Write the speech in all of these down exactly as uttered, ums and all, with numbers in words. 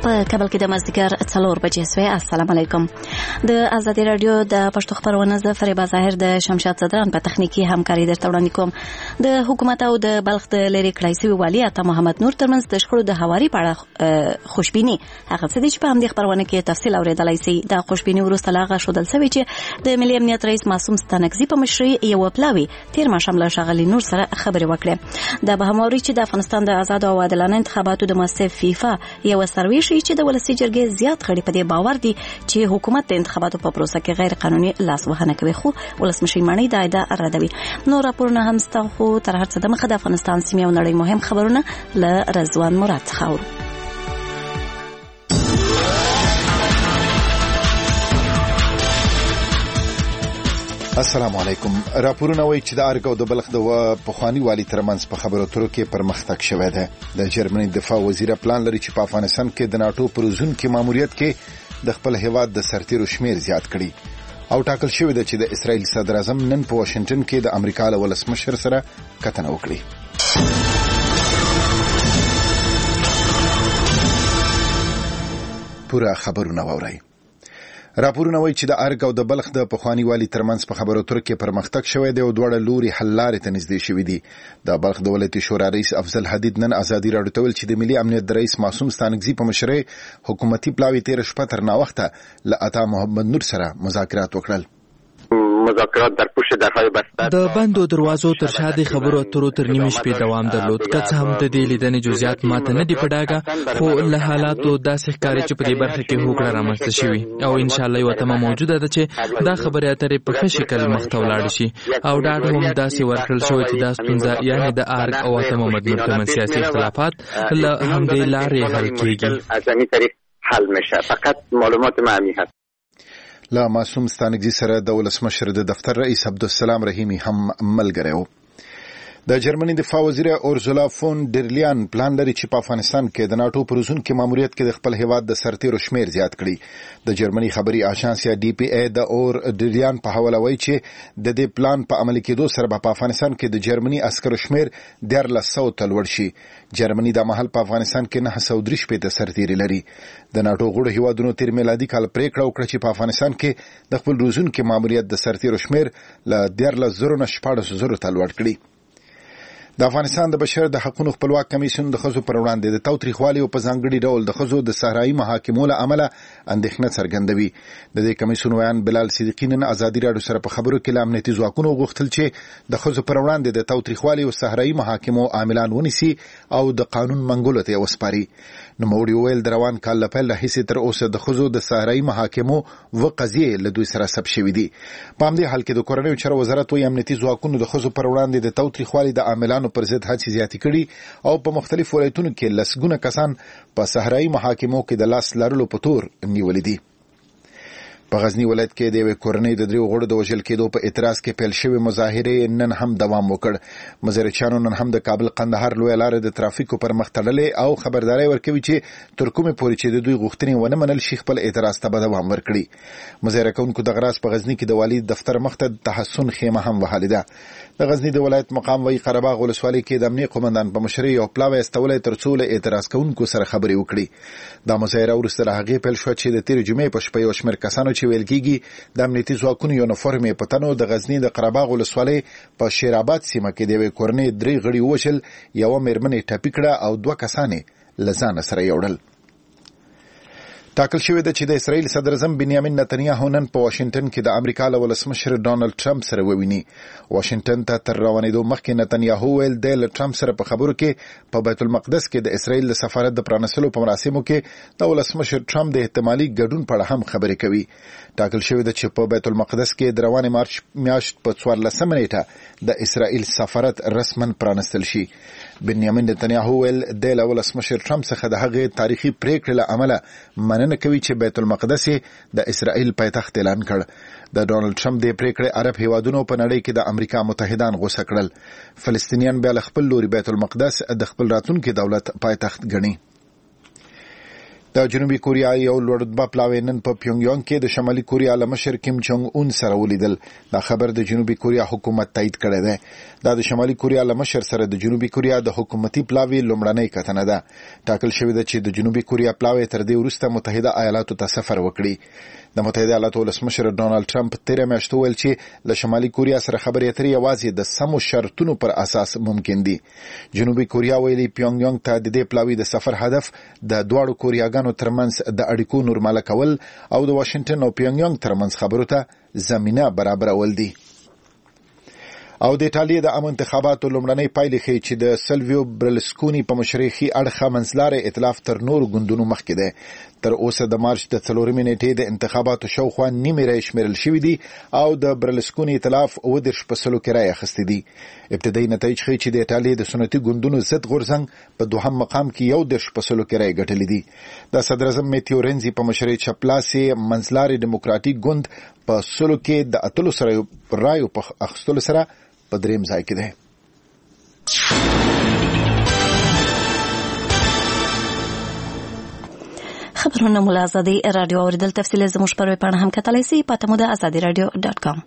په کابل کې د مازدیګر څلور بجې سوې. السلام علیکم. د آزادي رادیو د پښتو خبرونه ز فریبا ظاهر د شمشاد صدران په تخنیکی همکاري درته وړاندې کوم. د حکومت او د بلخ د لری کړای سوي والی عطا محمد نور ترمنځ د شخړو د هواري په اړه خوشبيني هغه څه چې په همدې خبرونه کې تفصیل اوریدلای شي. د خوشبيني وروسته لاغه شودل سوي چې د ملي امنیت رئیس معصوم ستانکزي په مشرۍ یو پلاوی تیر ماښام له شغلي نور سره خبرې وکړه. د بهموري چې د افغانستان د آزاد او عادلانه انتخاباتو د مؤسسه فیفا یو سروي شي چې د ولسی جرګې زیات غړي په دې باور دي چې حکومت د انتخاباتو په پروسه کې غیر قانوني لاس وهنه کوي، خو ولسمشر مانی دا ادعا ردوي. نو راپورونه هم ستاسو خو تر هر څه د مخه د افغانستان سیمې او نړۍ مهم خبرونه له رضوان مراد څخه اورو. السلام علیکم. راپورونه وایي چې د ارګ او د بلخ د پخوانی والی ترمنځ په خبرو اترو کې پرمختګ شوی دی. د جرمني دفاع وزیر پلان لري چې په افغانستان کې د ناتو پروژون کې ماموریت کې د خپل هیواد د سرتیرو شمیر زیات کړي او ټاکل شوی دی چې د اسرائیل صدر اعظم نن په واشنگټن کې د امریکا له ولسمشر سره کتنه وکړي. پورا خبرونه واورئ. راپورونه وایي چې د ارګ او د بلخ د پخوانی والی ترمنځ په خبرو اترو کې پرمختګ شوی دی او دواړه لوري حل لارې ته نږدې شوي دي. د بلخ د ولایتي شورا رئیس افضل حدید نن آزادي راډیو ته ویل چې د ملي امنیت د رئیس معصوم ستانکزي په مشرۍ حکومتي پلاوی تیر شپه تر ناوخته له عطا محمد نور سره مذاکرات وکړل. مذاکرات در پشت درهای بسته د بندو دروازو تر شا د خبرو اترو تر نیمه شپې دوام درلود. که څه هم د دې لیدنې جزئیات ماته نه دي په ډاګه، خو له حالاتو داسې ښکاري چې په دې برخه کې هوکړه رامنځته شوې او ان شاء الله یوه تمه موجوده ده چې دا خبرې اترې په ښه شکل مخته ولاړې شي او ډاډ هم داسې ورکړل شوی چې دا ستونزه یعنې د ارګ او عطا محمد نور ترمنځ سیاسي اختلافات له همدې لارې حل کېږي. حل میشه. فقط معلومات معمی هست. لا معصوم ستانکزي سره د ولسمشر د دفتر رئیس عبدالسلام رحیمی هم ملګری و. د جرمني دفاع وزیر اورزولا فون ډر لیان پلان لري چې په افغانستان کې د ناتو پروژون کې ماموریت کې د خپل هیواد د سرتیرو شمیر زیات کړي. د جرمني خبري آژانس یا ډي پی ای د اور ډر لیان په حواله وایي چې د دې پلان په عملي کېدو سره په افغانستان کې د جرمني عسکرو شمیر دیارلس سوه ته لوړ شي. جرمني د مهال په افغانستان کې نه سوه درې شپېته سرتیري لري. د ناتو غړو هیوادونو تیر میلادي کال پریکړه وکړه چې په افغانستان کې د خپل روزون کې ماموریت د سرتیرو شمیر له دیارلس زرو نه شپاړس زرو ته لوړ کړي. د افغانستان د بشر د حقوقو خپلواک کمیسیون د ښځو پر وړاندې د تاوتریخوالي او په ځانګړي ډول د ښځو د صحرایي محاکمو له امله اندېښنه څرګندوي. د دې کمیسیون ویان بلال صدیقي نن آزادي راډیو سره په خبرو کې له امنیتي ځواکونو غوښتل چې د ښځو پر وړاندې د تاوتریخوالي او صحرایي محاکمو عاملان ونیسي او د قانون منګولو ته وسپاري. نوموړي وویل د روان کال له پیل راهیسې تر اوسه د ښځو د صحرایي محاکمو اووه قضیې له دوی سره ثبت شوي دي. په همدې حال کې د کورنیو چارو وزارت وایي امنیتي ځواکونو د ښځو پر وړاندې د تاوتریخوالي د عاملانو پر ضد هڅې زیاتې کړي او په مختلفو ولایتونو کې لسګونه کسان په صحرایي محاکمو کې د لاس لرلو په تور نیولي دي. په غزنی ولایت کې د یوې کورنۍ د دریو غړو د وژل کېدو په اعتراض کې پیل شوې مظاهرې نن هم دوام وکړ. مظاهرچیانو نن هم د کابل قندهار لویه لاره د ترافیکو پر مخ تړلې او خبرداری ورکوي چې تر کومې پورې چې د دوی غوښتنې ونه منل شي خپل اعتراض ته به دوام ورکړي. مظاهره کوونکو دغه راز په غزني کې د والي دفتر مخ ته تحسن خیمه هم وهلې ده. د غزنی د ولایت مقام وایي قرهباغ ولسوالۍ کې د امنیه قومندان په مشرۍ یو پلاوی استولی تر څو له اعتراض کوونکو سره خبرې وکړي. دا مظاهره وروسته له هغې پیل شوه چې د تېرې جمعې په شپه یو شمېر کسانو چې ویل کېږي د امنیتي ځواکونو یونیفورم یې په تن و د غزني د قرهباغ ولسوالۍ په شیرآباد سیمه کې د یوې کورنۍ درې غړي ووژل، یوه مېرمن یې ټپي کړه او دوه کسان یې له ځانه سره یوړل. ټاکل شوی ده چې د اسرائیل صدر اعظم بنیامین نتنیاهو نن په واشنگټن کې د امریکا له ولسمشر ډانلډ ټرمپ سره وویني. واشنگټن ته تر روانېدو مخکې نتنیاهو ویل دی له ټرمپ سره په خبرو کې په بیت المقدس کې د اسرائیل د سفارت د پرانستلو په مراسمو کې د ولسمشر ټرمپ د احتمالي ګډون په اړه هم خبرې کوي. ټاکل شوی ده چې په بیت المقدس کې د روانې مارچ میاشت په څوارلسمه نیټه د اسرائیل سفارت رسما پرانستل شي. بنیامین نتنیاهو ویل دی له ولسمشر ټرمپ څخه د هغې تاریخي پریکړې له امله مننه کوي چې بیت المقدس د اسرائیل پایتخت اعلان کړ. د ډانلډ ټرمپ د پریکړې عرب هیوادونو په نړۍ کې د امریکا متحدان غوسه کړل. فلسطینیان بیا له خپل لوري بیت المقدس د خپل راتلونکي دولت پایتخت ګڼي. د جنوبي کوریا یو لوړ رتبه پلاوی نن په پیونګیانګ کې د شمالي کوریا له مشر کیم چونګ اون سره ولیدل. دا خبر د جنوبي کوریا حکومت تایید کړی دی. دا د شمالي کوریا له مشر سره د جنوبي کوریا د حکومتي پلاوی لومړنۍ کتنه ده. ټاکل شوې ده چې د جنوبي کوریا پلاوی تر دې وروسته متحده ایالاتو ته سفر وکړي. د متحده ایالاتو ولسمشر ډونالد ټرمپ تیره میاشت وویل چې له شمالي کوریا سره خبرې اترې یوازې د سمو شرطونو پر اساس ممکن دي. جنوبي کوریا ویلي پیونګیانګ ته د دې پلاوی د سفر هدف د دواړو کوریاګانو ترمنځ د اړیکو نورماله کول او د واشنگټن او پیونګیانګ ترمنځ خبرو ته زمینه برابرول دي. او د ایټالیا د عام انتخاباتو لومړنۍ پایلې ښیي چې د سلویو برلسکونی په مشرۍ اړخه منځلارې ائتلاف تر نورو ګوندونو مخکې دی. تر اوسه د مارچ د څلورمې نیټې د انتخاباتو شاوخوا نیمې رایې شمیرل شوي دي او د برلسکونی ائتلاف اووه دېرش په سلو کې رایې اخیستې دي. ابتدایي نتایج ښیي چې د ایټالیا د سنتي ګوندونو ضد غورځنګ په دوهم مقام کې یو دېرش په سلو کې رایې ګټلې دي. د صدراعظم میتیو رینزي په مشرۍ چپلاسې منځلارې ډیموکراتیک ګوند په سلو کې د اتلو سره رایو په اخیستلو سره په دریم ځای کې دی. خبرونه مو له ازادي رادیو اوریدل. تفصیل زموږ پر ویب پاڼه هم کتلی سئ. پته مو د ازادي رادیو ډاټ کام.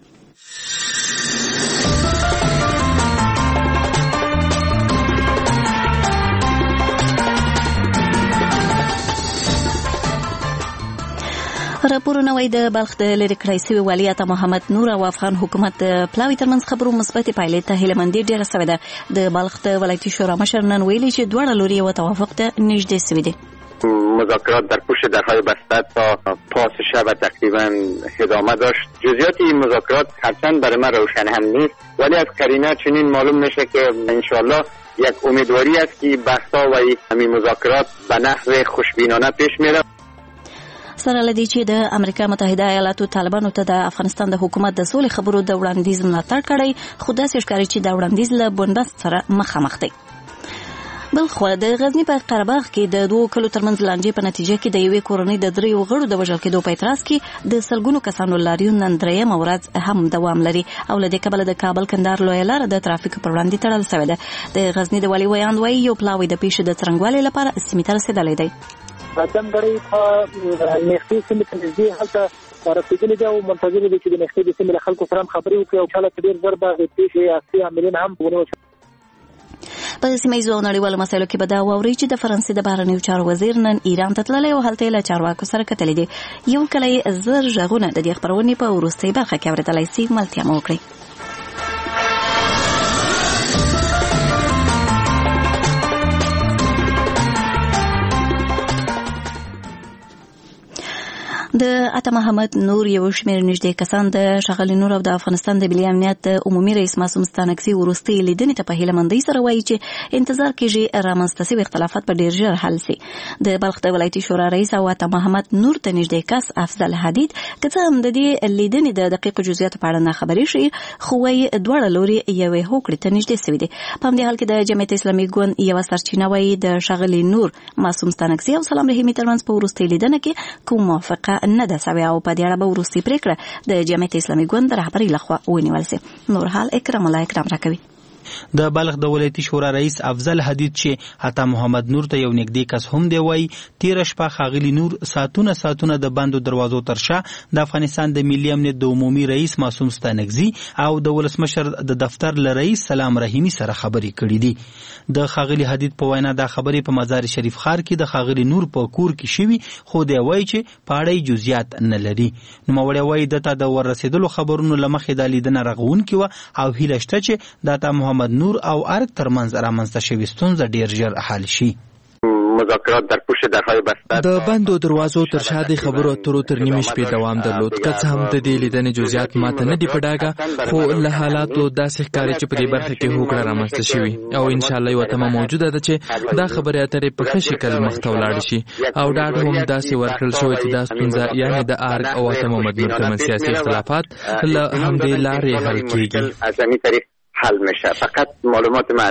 راپورونه وايي د بلخ د لرې کړای شوي والي عطا محمد نور او افغان حکومت د پلاوي ترمنځ خبرو مثبتې پایلې ته هیلهمندي ډېره سوې ده. د بلخ د ولایتي شورا مشر نن ویلي چې دواړه لوري یو توافق ته نږدې سوي دي. مذاکرات در پشت درهای بسته تا پاس شب تقریبا ادامه داشت. جزئیات این مذاکرات هرچند برای من روشن هم نیست، ولی از قرینه چنین معلوم میشه که انشالله یک امیدواری است که بحث‌ها و این مذاکرات به نحو خوشبینانه پیش میره. سره لدی چې د امریکا متحده ایالاتو طالبانو ته د افغانستان د حکومت د سولې خبرو د وړاندیز ملاتړ کړی، خو داسې ښکاري چې د وړاندیز له بنبست سره مخامخ دی. بل خو د غزنی په قرهباغ کې د دوه کلو ترمنځ لانجې په نتیجه کې د یوې کورنۍ د دریو غړو د وژل کېدو په اعتراض کې د سلګونو کسانو لاریون نن درېیمه ورځ هم دوام لري او له دې کبله د کابل کندهار لویه لاره د ترافیک پر وړاندې تړل شوې ده. د غزنی د والي ویاند وایي یو پلاوی د پیښې د څرنګوالي لپاره سیمې ته رسېدلی دی. دمګړی په نېختي سیمې ته نږدې هلته رسېدلي دي او منتظر دي چې د نېختي د سیمې له خلکو سره هم خبرې وکړي او انشاءالله چې ډېر ژر به د پیښې اصلي عاملین هم ونیول شي. په سیمه ییزو او نړیوالو مسایلو کې به دا واورئ چې د فرانسې د بهرنیو چارو وزیر نن ایران ته تللی او هلته یې له چارواکو سره کتلي دي. یو کلی زر غږونه د دې خپرونې په وروستۍ برخه کې اورېدلی سئ. ملتیا مو وکړئ. د عطا محمد نور یو شمېر نږدې کسان د ښاغلي نور او د افغانستان د ملي امنیت عمومي رئیس معصوم ستانکزي وروستۍ لیدنې ته په هیلهمندۍ سره وایي چې انتظار کېږي رامنځته شوي اختلافات به ډېر ژر حل شي. د بلخ د ولایتي شورا رئیس او عطا محمد نور ته نږدې کس افضل حدید که څه هم د دې لیدنې د دقیقو جزئیاتو په اړه ناخبري شي، خو وایي دواړه لوري یوې هوکړې ته نږدې شوي دي. په همدې حال کې د جمعیت اسلامي ګوند یوه سرچینه وایي د ښاغلي نور معصوم ستانکزي او سلام رحیمي ترمنځ په وروستۍ لیدنه کې کوم موافقه نه ده سوې او په دې اړه به وروستۍ پرېکړه د جمعیت اسلامي ګوند رهبرۍ لخوا ونیول شي. نور حال اکرام الله اکرام راکوي. د بلخ د ولایتي شورا رئیس افضل حدید چې عطا محمد نور ته یو نږدې کس هم دی وایي تېره شپه ښاغلي نور ساعتونه ساعتونه د بندو دروازو تر شا د افغانستان د ملي امنیت د عمومي رئیس معصوم ستانکزي او د ولسمشر د دفتر له رئیس سلام رحیمي سره خبرې کړې دي. د ښاغلي حدید په وینا دا خبرې په مزار شریف ښار کې د ښاغلي نور په کور کې شوي، خو دی وایي چې په اړه یې جزئیات نه لري. نوموړی وایي دته د وررسېدلو خبرونو له مخې دا لیدنه رغونکې وه او هیله شته چې د عطا محمد نور او ارګ ترمنځ رامنځته شوې ستونزه ډېر ژر حل شي. مذاکرات در پشت درهای بسته د بندو دروازو تر شا د خبرو اترو تر نیمې شپې دوام درلود. که څه هم د دې لیدنې جزئیات ماته نه دي په ډاګه، خو له حالاتو داسې ښکاري چې په دې برخه کې هوکړه رامنځته شوې او انشاءالله یوه تمه موجوده ده چې دا خبرې اترې په ښه شکل مخته ولاړې شي او ډاډ هم داسې ورکړل شوی چې دا ستونزه یعنې د ارګ او عطا محمد نور ترمنځ سیاسي اختلافات له همدې لارې حل کېږي. حل میشه. فقط معلومات معمی هست.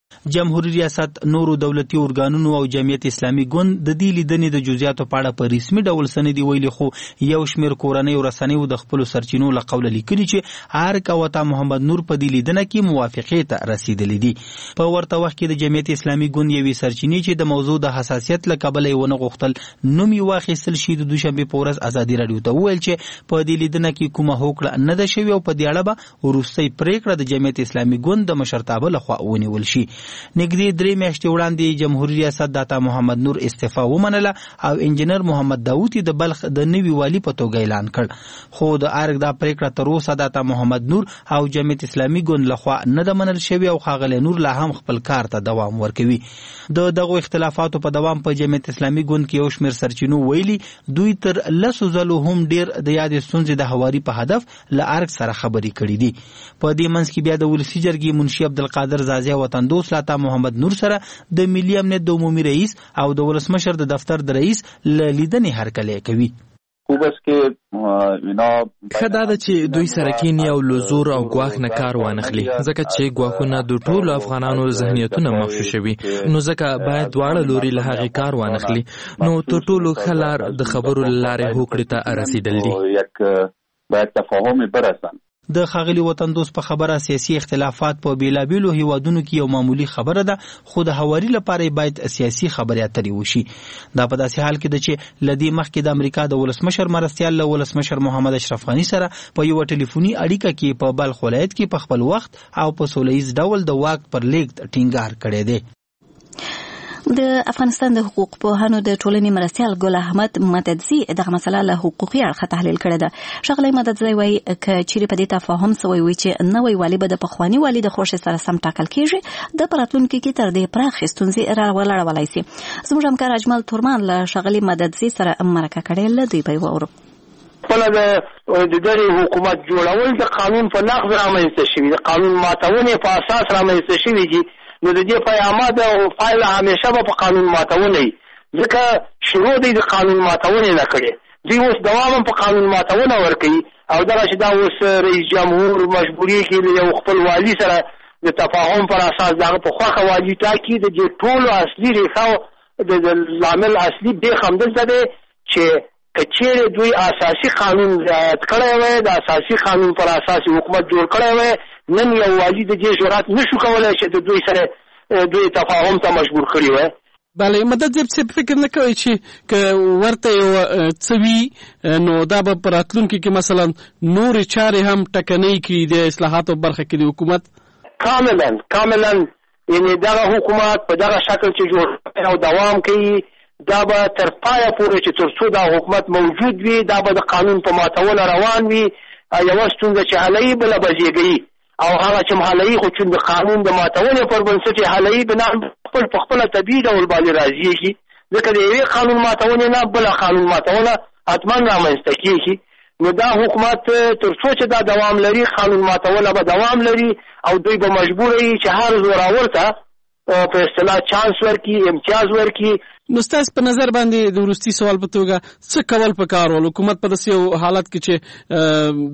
جمهوریت ریاست نورو دولتي ارګانونو او جمعیت اسلامي ګوند د دې لیدنې د جزئیاتو په اړه په رسمي ډول سندې ویلي، خو یو شمېر کورنۍ او رسنیو د خپلو سرچینو له قوله لیکلي چې ارګ او عطا محمد نور په دې لیدنه کې موافقې ته رسیدلي دي. په ورته وخت کې د جمعیت اسلامي ګوند یوې سرچینې چې د موضوع د حساسیت له کبله یې ونه غوښتل نوم یې واخیستل شي، د دوشنبې په ورځ ازادي راډیو ته وویل چې په دې لیدنه کې کومه هوکړه نه ده شوې او په دې اړه به وروستۍ پرېکړه د جمعیت اسلامي ګوند د مشرتابه لخوا ونیول شي. نږدې درې میاشتې وړاندې جمهوریت ریاست د عطا محمد نور استعفا ومنله او انجینر محمد داوود د بلخ د نوي والي په توګه اعلان کړ، خو د ارګ دا پریکړه تر اوسه د عطا محمد نور او جمعیت اسلامي ګوند لخوا نه ده منل شوې او ښاغلی نور لا هم خپل کار ته دوام ورکوي. د دغو اختلافاتو په دوام په جمعیت اسلامي ګوند کې یو شمېر سرچینو ویلي دوی تر لسو ځلو هم ډېر د یادې ستونزې د هواري په هدف له ارګ سره خبرې کړي دي. په دې منځ کې بیا د ولسي جرګې منشي عبدالقادر زازی وطندوس له عطا محمد نور سره د ملي امنیت د عمومي رئیس او د ولسمشر د دفتر د رئیس له لیدنې هرکلی کوي. ښه دا ده چې دوی سره کینی او له زور او ګواښ نه کار وانخلي، ځکه چې ګواښونه د ټولو افغانانو ذهنیتونه مغشوش شوي، نو ځکه باید دواړه لوري له هغې کار وانخلي. نو تر ټولو ښه لار د خبرو له لارې هوکړې ته رسیدل دي. باید تفاهم برسن. د ښاغلي وطندوس په خبره سیاسي اختلافات په بیلابیلو هیوادونو کې یو معمولی خبره ده، خو د هواري لپاره باید سیاسي خبرې اترې وشي. دا په داسې حال کې ده چې له دې مخکې د امریکا د ولسمشر مرستیال له ولسمشر محمد اشرف غني سره په یوه ټلیفوني اړیکه کې په بلخ ولایت کې په خپل وخت او په سوله ییز ډول د واک پر لیږد ټینګار کړی دی. د افغانستان د حقوق پوهانو د ټولنې مرستیال ګل احمد مددزي دغه مسله له حقوقي اړخه تحلیل کړې ده. ښاغلی مددزي وایي که چیرې په دې تفاهم سوی وي چې نوی والي به د پخواني والي د خوښې سره سم ټاکل کېږي، د په راتلونکي کې تر دې پراخې ستونزې راولړولی سي. زموږ همکار اجمل تورمان له ښاغلي مددزي سره مرکه کړې، له دوی به یې واورو. خپله د دغې حکومت جوړول د قانون په نقض رامنځته شوي، د قانون ماتونې په اساس رامنځته شوي دي، نو د دې پیامه د پایله همیشه به په قانون ماتونه وي، ځکه شروع دی د قانون ماتونې نه کړې، دوی اوس دوام هم په قانون ماتونه ورکوي او دغه چې دا اوس رئیس جمهور مجبورېږي له یو خپل والي سره د تفاهم پر اساس دغه په خوښه والي ټاکي. د دې ټولو اصلي ریښه د لامل اصلي بیخ همدلته دی چې که چیرې دوی اساسي قانون رعایت کړی وی، د اساسي قانون پر اساس حکومت جوړ کړی وی، نن یو والي د دې جرأت نشو کولی چې د دوی سره دوی تفاهم ته مجبور کړي وی. بله مددزي صاحب فکر نه کوي چې که ورته یو څه وي نو دا به په راتلونکي کې مثلا نورې چارې هم ټکنۍ کړي د اصلاحاتو برخه کې د حکومت؟ کاملا کاملا یعنې دغه حکومت په دغه شکل چې جوړ او دوام کوي دا به تر پایه پورې چې تر څو دا حکومت موجود وي دا به د قانون په ماتونه روان وي. یوه ستونزه چې حلوي بله به زیږوي او هغه چې حلوي خو چې د قانون د ماتونې پر بنسټ یې حلوي بنا خپل په خپله طبیعي ډول باندې راضیږي، ځکه د یوې قانون ماتونې نه بله قانون ماتونه حتما رامنځته کېږي. نو دا حکومت تر څو چې دا دوام لري قانون ماتونه به دوام لري او دوی به مجبور وي چې هر زورور ته په اصطلاح چانس ورکړي، امتیاز ورکړي. نو ستاسو په نظر باندې د وروستي سوال په توګه څه کول پکار ول حکومت په داسې یو حالت کې چې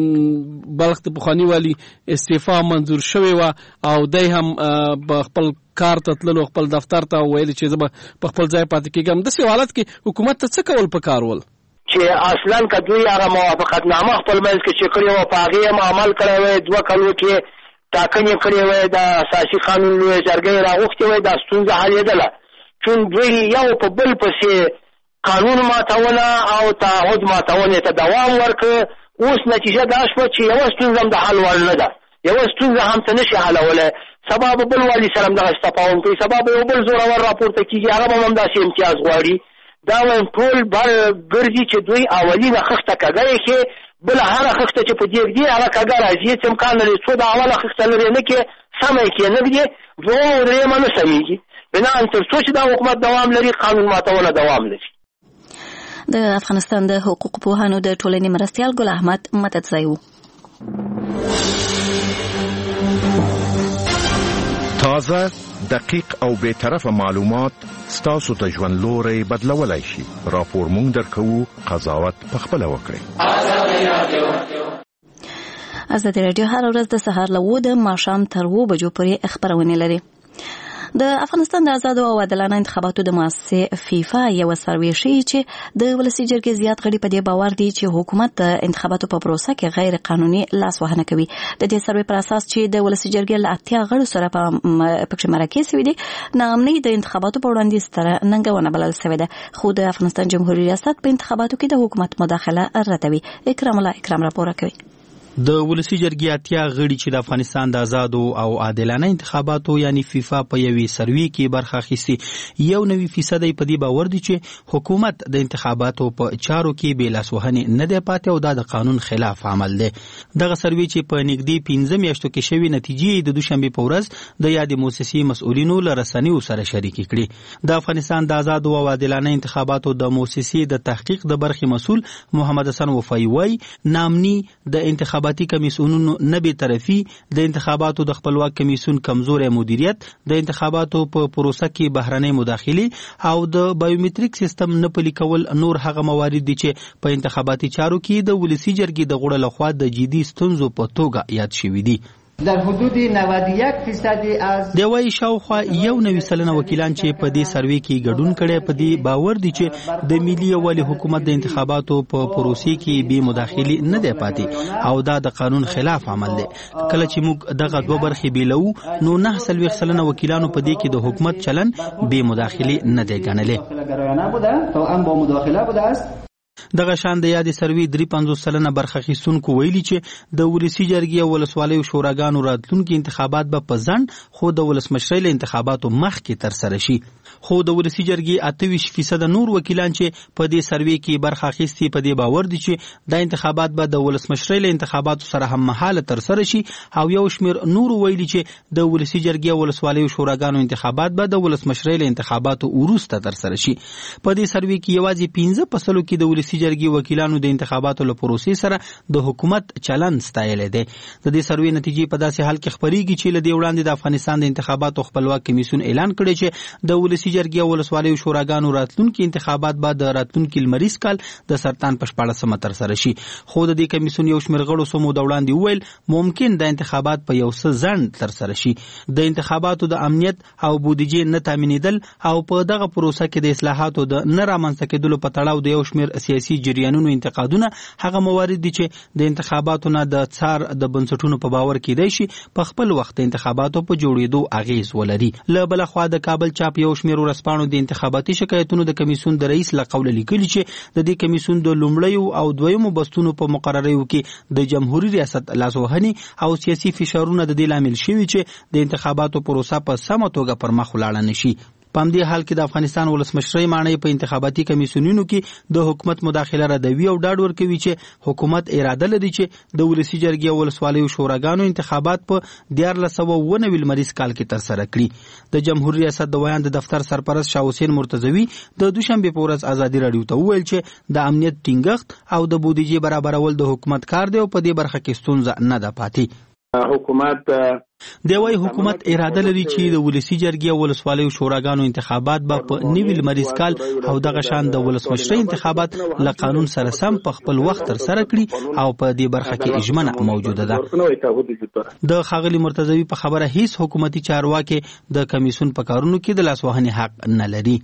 د بلخ د پخواني والي استعفا منظور شوی و او دی هم په خپل کار ته تللو خپل دفتر ته ویل چې زه به په خپل ځای پاتې کېږم، داسې حالت کې حکومت ته څه کول پکار ول چې اصلا که دوی هغه موافقتنامه خپل منځ کې چې کړې وه په هغې هم عمل کړی وی، دوه کلو کې ټاکنې کړې وی، د اساسي قانون لویې جرګې راغوښتې وی، دا ستونزه حلېدله. چون دوی یو په بل پسې قانون ماتونه او تعهد ماتونې ته دوام ورکړ. اوس نتیجه دا شوه چې یوه ستونزه هم د حل وړ نه ده، یوه ستونزه هم ته نشي حلولی. سبا به بل والي سره هم دغسې تفاهم کوي، سبا به یو بل زورور راپورته کېږي، هغه به هم همداسې امتیاز غواړي. دا وایم ټول بر ګرځي چې دوی اولینه خښته کږه ایښې، بله هره خښته چې په دې ږدي هغه کږه راځي، هېڅ امکان لري څو د اوله خښته لرې نه کې سمه یې کې نه ږدي، دویمه او درېیمه نه سمېږي. بناءً تر څو چې دا حکومت دوام لري قانون ماتونه دوام لري. د افغانستان د حقوق پوهانو د ټولنې مرستیال ګل احمد مددزي و. تازه دقیق او بے طرفه معلومات ستاسو ته ژوند لوري بدلولای شي. راپور مونږ درکو، قضاوت پخپله وکړئ. ازادي راډیو هر ورځ د سهار له اووه د ماښام تر اووه بجو پورې خپرونه لري. د افغانستان د آزادو او عادلانه انتخاباتو د مؤسسې فیفا یو سروې ښیي چې د ولسي جرګې زیات غړي په دې باور دي چې حکومت د انتخاباتو په پروسه کې غیر قانوني لاسوهنه کوي. د دې سروې پر اساس چې د ولسي جرګې له اتیا غړو سره په پکې مرکه شوې دي، ناامني د انتخاباتو په وړاندې ستره ننګونه بلل شوې ده، خو د افغانستان جمهوریت ریاست په انتخاباتو کې د حکومت مداخله ردوي. اکرام الله اکرام راپور کوي. د ولسی جرګې اتیا غړي چې د افغانستان د آزادو او عادلانه انتخاباتو یعنی فیفا په یوې سروې کې برخه اخیستي، یو نوي فیصد په دې باور دي چې حکومت د انتخاباتو په چارو کې بې لاسوهنې نه دی پاتې او دا د قانون خلاف عمل دی. دغه سروې چې په نږدې پنځه میاشتو کې شوې نتیجې د دوشنبه په ورځ د یادې مؤسسې مسؤلینو له رسنیو سره شریکې کړې. د افغانستان د آزادو او عادلانه انتخاباتو د مؤسسې د تحقیق د برخې مسؤل محمد حسن وفای وایي نامني د انتخاباتو کمیسیونونو نه به طرفي، د انتخاباتو د خپلواک کمیسیون کمزوري مدیریت، د انتخاباتو په پروسه کې بهرنۍ مداخله او د بایومټریک سیستم نه پلي کول نور هغه موارد دي چې په انتخاباتي چارو کې د ولسی جرګې د غړو لخوا د جدي ستونزو په توګه یاد شوي دي. در حدود نود و یک فیصد از د وای شاوخوا یو نوي سلنه وکیلان چې په دې سروې کې ګډون کړي په دې باور دي چې د ملي یووالي حکومت د انتخاباتو په پروسې کې به مداخله نه دی پاتې او دا د قانون خلاف عمل دی. کله چې موږ دغه دوه برخې بیلو نو نه سلوي سلنه وکیلانو په دې کې د حکومت چلن به مداخله نه دی ګڼلې. دغه شان د یادې سروې درې پنځوس سلنه برخه اخیستونکو ویلي چې د ولسی جرګې او ولسوالیو شوراګانو راتلونکي انتخابات به په ځنډ خو د ولسمشرۍ له انتخاباتو مخکې ترسره شي. خو د ولسی جرګې اته ویشت فیصد نور وکیلان چې په دې سروې کې برخه اخیستي په دې باور دي چې د انتخابات به د ولسمشرۍ له انتخاباتو سره هم مهاله ترسره شي او یو شمیر نور ویلي چې د ولسی جرګې او ولسوالیو شوراګانو انتخابات به د ولسمشرۍ له انتخاباتو وروسته ترسره شي. په دې سروې کې یوازې پنځه فصلو کې د ولسی جرګې وکیلانو د انتخاباتو له پروسې سره د حکومت چلن ستایلی دی. د دې سروې نتیجې په داسې حال کې خبرېږي چې له دې وړاندې د افغانستان د انتخاباتو خپلواک کمیسیون اعلان کړی چې د ولسی جرګې او ولسوالیو شوراګانو راتلونکي انتخابات به د راتلونکي لمریز کال د سرطان په شپاړسمه ترسره شي. خو د دې کمیسیون یو شمېر غړو څو موده وړاندې وویل ممکن د انتخابات په یو څه ځنډ ترسره شي. د انتخاباتو د امنیت او بودیجې نه تامینېدل او په دغه پروسه کې د اصلاحاتو د نه رامنځته کېدلو په تړاو د یو شمېر سیاسي جریانونو انتقادونه هغه موارد دي چې د انتخاباتو نه د څار د بنسټونو په باور کېدای شي په خپل وخت د انتخاباتو په جوړېدو اغیز ولري. له بل خوا د کابل چاپ یو شمېر ورځپاڼو د انتخاباتي شکایتونو د کمیسیون د رئیس له قوله لیکلي چې د دې کمیسیون د لومړیو او دویمو بستونو په مقرریو کې د جمهوریت ریاست لاسوهنې او سیاسي فشارونه د دې لامل شوي چې د انتخاباتو پروسه په سمه توګه پر مخ ولاړه نشي. په همدې حال کې د افغانستان ولسمشرۍ ماڼۍ په انتخاباتي کمیسیونونو کې د حکومت مداخله ردوي او ډاډ ورکوي چې حکومت اراده لري چې د ولسی جرګې او ولسوالیو شوراګانو انتخابات په دیارلس سوه اووه نوي لمریز کال کې ترسره کړي. د جمهوریت ریاست د ویاند دفتر سرپرست شاه حسین مرتضوي د دوشنبه په ورځ ازادي راډیو ته وویل چې د امنیت ټینګښت او د بودیجې برابرول د حکومت کار دی او په دې برخه کې ستونزه نه ده پاتې. حکومت دی وايي حکومت اراده لري چې د ولسی جرګې او ولسوالیو شوراګانو انتخابات به په نوي لمریز کال او دغه شان د ولسمشرۍ انتخابات له قانون سره سم په خپل وخت ترسره کړي او په دې برخه کې اجمنه موجوده ده. د ښاغلي مرتضوي په خبره هیڅ حکومتي چارواکي د کمیسیون په کارونو کې د لاسوهنې حق نه لري.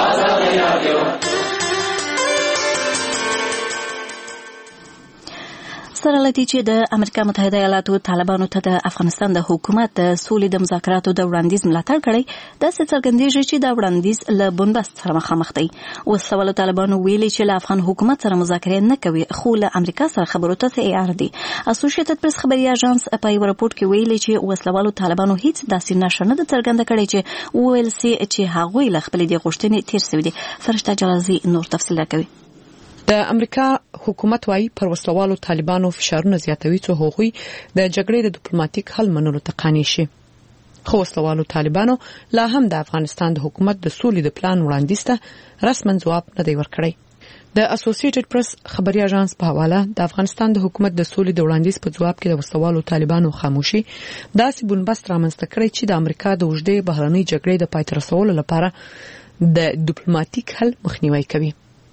سره لدی چې د امریکا متحده ایالاتو طالبانو ته د افغانستان د حکومت د سولې د مذاکراتو د وړاندیز ملاتړ کړی، داسې څرګندېږي چې دا وړاندیز له بنبست سره مخامخ دی. اوس سوالو طالبانو ویلي چې له افغان حکومت سره مذاکرې نه کوي خو له امریکا سره خبرو ته تیار دي. اسوسییټډ پریس خبري اژانس په یو راپور کې ویلي چې وسلوالو طالبانو هیڅ داسې نشه نه څرګنده کړې چې وویل سي چې هغوی له خپلې د غوښتنې تیر شوي دي. فرشته جلازي نور تفصیل راکوي. د امریکا حکومت وايي پر وسلوالو طالبانو فشارونه زیاتوي چې هغوی د جګړې د ډیپلوماټیک حل منلو ته قانع شي. خو وسلوالو طالبانو لا هم د افغانستان د حکومت د سولې د پلان وړاندیز ته رسمن ځواب نه دی ورکړی. د اسوسییټډ پریس خبري اژانس په حواله د افغانستان د حکومت د سولې د وړاندیز په جواب کې د وسلوالو طالبانو خاموشي داسې بنبست رامنځته کړی چې د امریکا د اوږدې بهرنۍ جګړې د پای ته رسولو لپاره د ډیپلوماټیک حل مخنیوي کوي.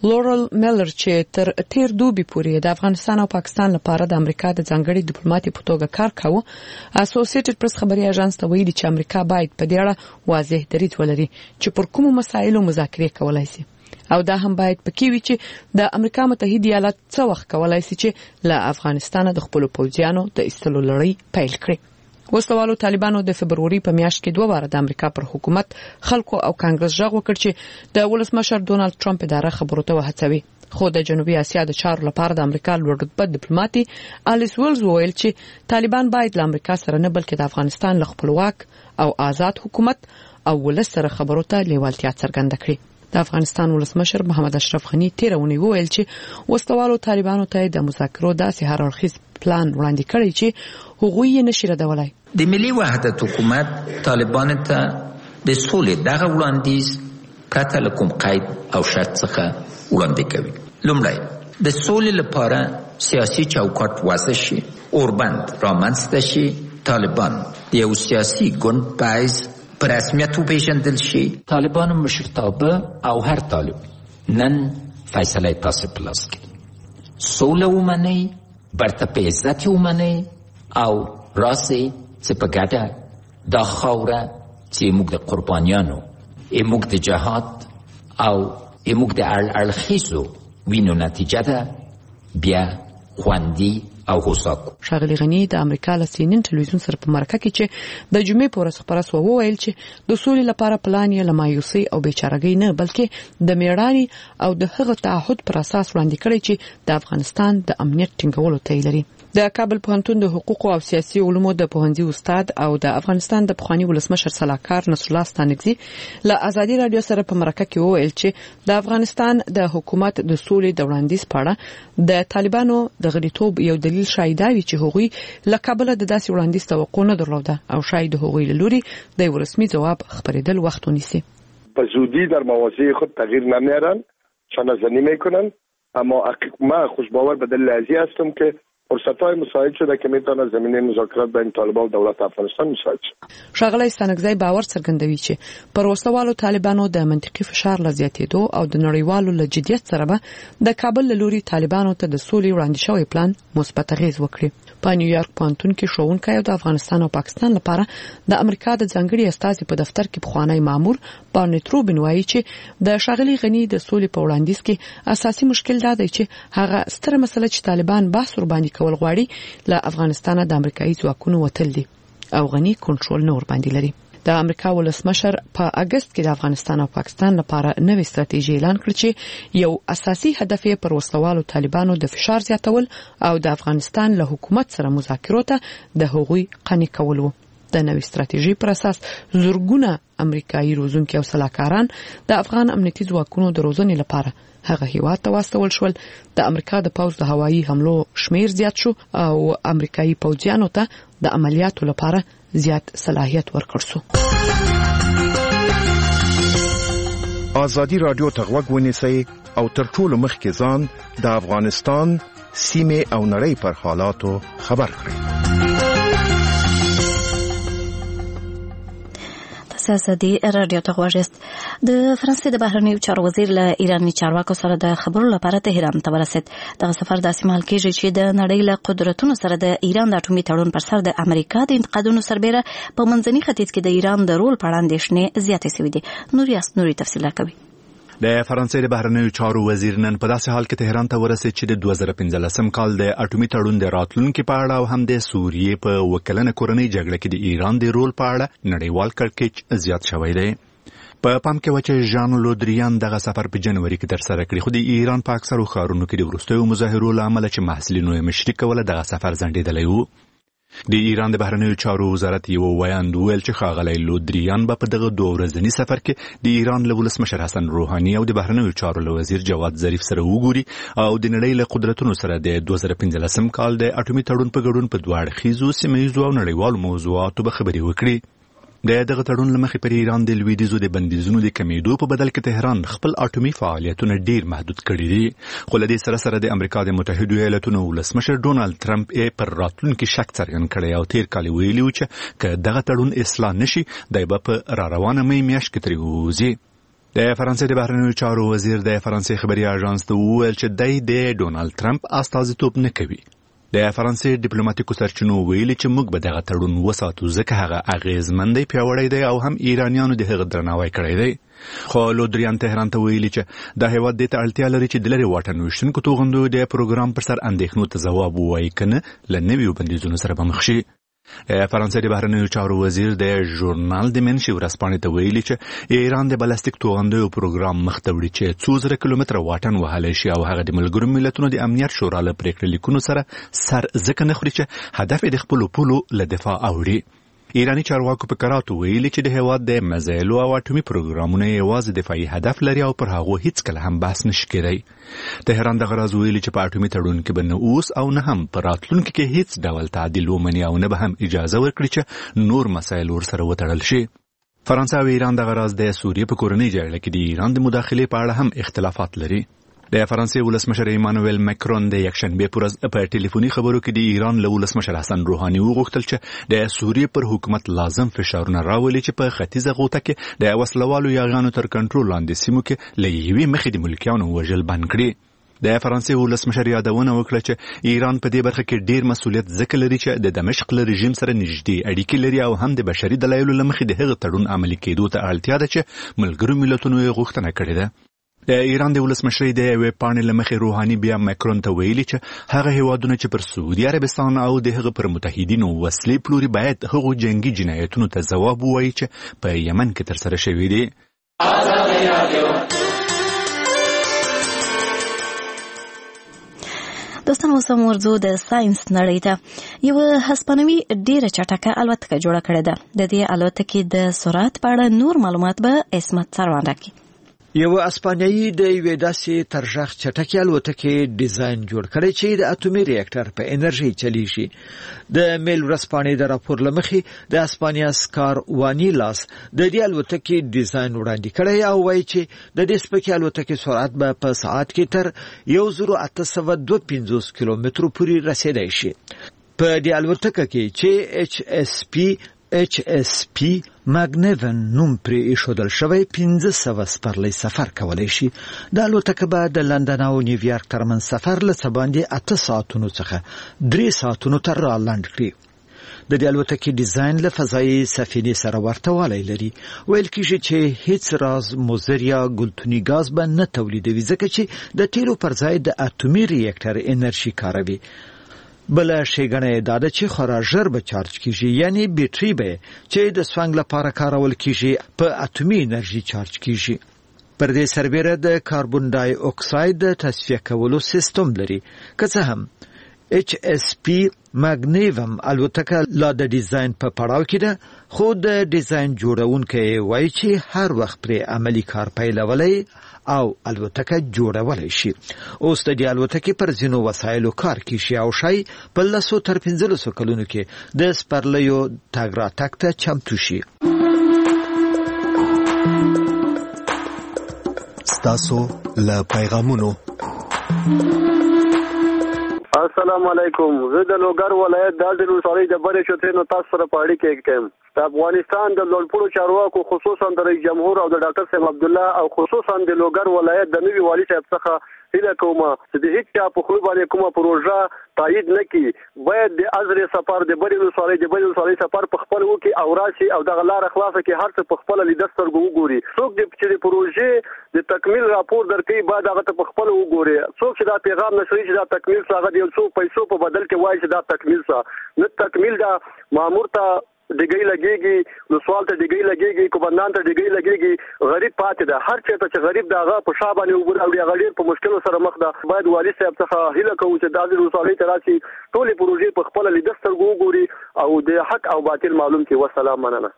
لورل میلر چې تر تیر دوبي پورې د افغانستان او پاکستان لپاره د امریکا د ځانګړي ډیپلوماټي په توګه کار کاوه، اسوسییټډ پریس خبري اژانس ته ویلي چې امریکا باید په دې اړه واضح دریځ ولري چې پر کومو مسایلو مذاکرې کولای شي، او دا هم باید پکې وي چې د امریکا متحده ایالات څه وخت کولای شي چې له افغانستان د خپل پوځیانو د ایستلو لړۍ پیل کړي. وسلوالو طالبانو د فبروري په میاشت کې دوه واره د امریکا پر حکومت، خلکو او کانګرس ژغ وکړ چې د ولسمشر ډونالد ټرمپ اداره خبرو ته وهڅوي. خو د جنوبي اسیا د چارو لپاره د امریکا لوړ رتبه ډیپلوماټي الیس ویلز وویل چې طالبان باید له امریکا سره نه بلکې د افغانستان له خپلواک او آزاد حکومت او ولس سره خبرو ته لیوالتیا څرګنده کړي. د افغانستان ولسمشر محمد اشرف غنی تیر اونۍ وویل چې وسلوالو طالبانو ته د مذاکرو داسې هر اړخیز پلان وړاندې کړی چې هغوی یې نشي ردولای. د ملي وحدت حکومت طالبان ته د سولې دغه وړاندیز پرته له کوم قید او شرط څخه وړاندې کوي. لومړی د سولې لپاره سیاسي چوکاټ وضع شي، اوربند رامنځته شي، طالبان د یو سیاسي ګوند په حیث په رسمیت وپېژندل شي. طالبان مشرتابه او هر طالب نن فیصله تاسو په لاس کې، سوله ومنئ، برتپه عزت ومنئ او راسي چې په ګډه دا خاوره چې موږ د قربانیانو، موږ د جهاد او موږ د اړخیزو وینو نتیجه ده، بیا خوندي او هوساکو. ښاغلي غنی د امریکا له سی ان ان ټلویزیون سره په مرکه کې چې د جمعې په ورځ خبره سو وویل چې د سولې لپاره پلان یې له مایوسۍ او بیچارهګۍ نه بلکې د میړانې او د هغه تعهد پر اساس وړاندې کړی چې د افغانستان د امنیت ټینګولو ته لري. د کابل پوهنتون د حقوق او سیاسي علومو د پوهنځي استاد او د افغانستان د پخوانی ولسمشر صلاحکار نصر الله ستانکزي له ازادي رادیو سره په مرکه کې وویل چې د افغانستان د حکومت د سولې د وړاندیز په اړه د طالبانو د غړیتوب یو دلیل شاید وي چې هغوی له کابل د داسې وړاندیز توقع نه درلوده او شاید هغوی له لوري د یو رسمي جواب خبرېدل وخت ونیسي. به زودی در مواضع خود تغییر نمیارن، چانه‌زنی میکنن، اما ما خوشباور به دلیل ازی هستم که فرصت‌های مساعد شده که میتونه زمینه مذاکرات بین طالبان و دولت افغانستان مساعد شي. ښاغلی ستانکزی باور څرګندوي چې پر وسلوالو طالبانو د منطقي فشار له زیاتېدو او د نړیوالو له جدیت سره به د کابل له لوري طالبانو ته د سولې وړاندې شوی پلان مثبت اغېز وکړي. په نیویارک پوهنتون کې ښوونکی او د افغانستان او پاکستان لپاره د امریکا د ځانګړي استازي په دفتر کې پخوانی مامور بارنټ روبین وایي چې د ښاغلي غنی د سولې په وړاندیز کې اساسي مشکل دا دی چې هغه ستره مسله چې طالبان بحث ور باندې کول غواړي له افغانستان د امریکایي ځواکونو وتل دي او غنی کنټرول نه ور باندې لري. د امریکا ولسمشر په اگست کې د افغانستان او پاکستان لپاره نوې ستراتیژي اعلان کړ چې یو اساسي هدف یې پر وسلوالو طالبانو د فشار زیاتول او د افغانستان له حکومت سره مذاکرو ته د هغوی قانع کول وو. د نوې ستراتیژي پر اساس زورګونه امریکایي روزونکي او سلاکاران د افغان امنیتي ځواکونو د روزنې لپاره هغه هیواد ته واستول شول. د امریکا د پوځ د هوایي حملو شمیر زیات شو او امریکایي پوځیانو ته د عملیاتو لپاره زیات صلاحیت ورکړ شو. ازادي رادیو ته غوږ ونیسئ او تر ټولو مخکې ځان د افغانستان سیمې او نړۍ پر حالاتو خبر کړئ. ازادي رادیو ته غوږیست. د فرانسې د بهرنیو چارو وزیر له ایراني چارواکو سره د خبرو لپاره تهران ته ورسید. دغه سفر داسې مهال کېږي چې د نړۍ له قدرتونو سره د ایران د اټومي تړون پر سر د امریکا د انتقادونو سربېره په منځني ختیځ کې د ایران د رول په اړه اندېښنې زیاتې شوې دي. نور یاست نوري تفصیل راکوي. د فرانسې د بهرنیو چارو وزیر نن په داسې حال کې تهران ته ورسید چې د دوه زره پنځلسم کال د اټومي تړون د راتلونکي په اړه او هم د سوریې په وکلنه کورنۍ جګړه کې د ایران د رول په اړه نړیوال کړکېچ زیات شوی دی. په پام کې و چې ژان لودریان دغه سفر په جنوري کې ترسره کړی، خو د ایران په اکثرو ښارونو کې د وروستیو مظاهرو له امله چې محصلینو یې مشري کوله دغه سفر ځنډېدلی و. د ایران د بهرنیو چارو وزارت یو ویاند ویل چې ښاغلی لودریان به په دغه دوه ورځني سفر کې د ایران له ولسمشر حسن روحاني او د بهرنیو چارو له وزیر جواد ظریف سره وګوري او د نړۍ له قدرتونو سره د دوه زره پنځلسم کال د اټومي تړون په ګډون په دوه اړخیزو سیمهییزو او نړیوالو موضوعاتو به خبرې وکړي. د دغه تړون له مخې پر ایران د لویدیځو د بندیزونو د کمیدو په بدل کې تهران خپل اټومي فعالیتونه ډیر محدود کړي دي. خو له دې سره سره د امریکا د متحدو ایالاتونو ولسمشر ډونالد ټرمپ یې پر راتلونکي شک څرګند کړی او تیر کال ویلي و چې که دغه تړون اصلاح نشي دی به په را روانه مې میاشت کې ترې ووځي. د فرانسې د بهرنیو چارو وزیر د فرانسې خبري اژانس ته وویل چې دای د ډونالد ټرمپ استازیتوب نه کوي. د فرانسې ډیپلوماټیکو سرچینو ویلي چې موږ به دغه تړون وساتو ځکه هغه اغیزمن دی، پیاوړی دی او هم ایرانیانو د هغه درناوی کړی دی. خو لودریان تهران ته ویلي چې د هیواد د اړتیا لري چې د لرې واټن ویشتونکو توغندو د پروګرام پر سر اندېښنو ته ځواب ووایي، کنه له نویو بندیزونو سره به مخ شي. فرانسې د بهرنیو چارو وزیر د ژورنال د منشي ورځپاڼې ته ویلي چې ایران د بلاستیک توغندیو پروګرام مخ ته وړي چې څو زره کیلومتره واټن وهلی شي او هغه د ملګرو ملتونو د امنیت شورا له پریکړې لیکونو سره سر ځکه نه خوري چې هدف یې د خپلو پولو له دفاع اوړي. ایرانی چارواکو په کراتو ویلي چې د هیواد د میزایلو او اټومي پروګرامونه یوازې دفاعي هدف لري او پر هغو هیڅ کله هم بحث نشي کېدی. تهران دغه راز ویلي چې په اټومي تړون کې به نه اوس او نه هم په راتلونکي کې هیڅ ډول تعدیل ومني او نه به هم اجازه ورکړي چې نور مسایل ورسره وتړل شي. فرانسه او ایران دغه راز د سوریې په کورنۍ جګړه کې د ایران د مداخلې په اړه هم اختلافات لري. د فرانسې ولسمشر ایمانوئل ماکرون د یکشنبه پر ورځ په ټلیفوني خبرو کې د ایران له ولسمشر حسن روحاني وغوښتل چې د سوریې پر حکومت لازم فشارونه راولي چې په ختیځه غوټه کې د وسلوالو یاغانو تر کنټرول لاندې سیمو کې له یوې مخې د ملکیانو وژل بند کړي. د فرانسې ولسمشر یادونه وکړه چې ایران په دې برخه کې ډیر مسؤلیت ځکه لري چې د دمشق له رژیم سره نږدې اړیکې لري او هم د بشري دلایلو له مخې د هغه تړون عملي کېدو ته اړتیا ده چې ملګرو ملتونو یې غوښتنه کړې ده. د ایران د ولسمشرۍ د یوې پاڼې له مخې روحاني بیا ماکرون ته ویلي چې هغه هیوادونه چې پر سعودي عربستان او د هغه پر متحدینو وسلې پلوري باید هغو جنگي جنایتونو ته ځواب ووایي چې په یمن کې ترسره شوي دي. دوستان اوس هم ورځو د ساينس نړۍ ته. یوه هسپانوي ډیره چټکه الوتکه جوړه کړې ده. د دې الوتکې د سرعت په اړه نور معلومات به اسمت سروان راکړي. یو اسپانیایی د یوې داسې ترشخ چټکې الوتکې ډیزاین جوړ کړی چې د اټومي ریاکټر په انرژي چلیږي. د میل ورځپاڼې د راپور له مخې د اسپانیا سکار وانیلاس د دې الوتکې ډیزاین وړاندې کړی او وایي چې د دې سپکې الوتکې سرعت به په ساعت کې تر یو زر اته سوه دوه پنځوس کیلومترو پورې رسیدای شي. په دې الوتکه کې چې ایچ اس پی ایچ اس پی ماګنیون نوم پرې ایښودل شوی پنځه سوه سپرلی سفر کولی شي. د الوتکه به د لندن او نیویارک ترمنځ سفر له څه باندې اته ساعتونو څخه درې ساعتونو ته رالنډ کړي. د دې الوتکې ډیزاین له فضایي سفینې سره ورته والی لري. ویل کېږي چې هیڅ راز مضر یا ګلتوني ګاز به نه تولیدوي ځکه چې د تیلو پر ځای د اټومي ریاکټر انرژي کاروي. بله ښېګڼه دا ده چې خورا ژر به چارج کیږي، یعنی بیټري به چې د سوانګ لپاره کارول کیږي په اټومي انرژي چارج کیږي. پر دې سربیره د کاربن ډای اکساید د تصفیه کولو سیستم لري. که څه هم ایچ اس پی ماګنیوم الوتکه لا د ډیزاین په پړاو کې ده، خو د ډیزاین جوړونکی وایي چې هر وخت پرې عملی کار پیلولی او الوتکه جوړولی شي. اوس د دې الوتکې پر ځینو وسایلو کار کیږي او شاید په لسو تر پنځلسو کلونو کې د سپرلیو تګ راتګ ته چمتو شي. ستاسو له پیغامونو. السلام علیکم. زه د لوګر ولایت د ډېرو سړي د بری چوترې نو تاسو سره په اړیکه کې یم. د افغانستان د لوړپوړو چارواکو خصوصا د رئیس جمهور او د ډاکټر صاحب عبد الله او خصوصا د لوګر ولایت د نوي والي صاحب څخه هیله کوم چې د هیڅ چا په خپل باندې کومه پروژه تایید نکړي. باید د ازر سفر د بری سړي د بری سړي سفر په خپل وکي او راشي او د غلار خلاصه کې هر څه په خپل لیدستر وګوري. څوک د چې پروژې د تکمیل راپور درکې بعد هغه په خپل وګوري. څوک چې دا پیغام نشري چې دا تکمیل څنګه دی څو پیسو په بدل کې وایي چې دا تکمیل څه نه تکمیل دا مامور ته دګي لګيږي، نو سوال ته دګي لګيږي، کوبندان ته دګي لګيږي. غریب پاتې ده. هر چاته چې غریب دغه په شابه وګوري او هغه ډیر په مشکل سره مخ ده. باید والي صاحب څخه هیله کوو چې د ازر وسالې تراسي ټول پروژې په خپل لیدستر وګوري او د حق او باطل معلوم کړي. والسلام مننه.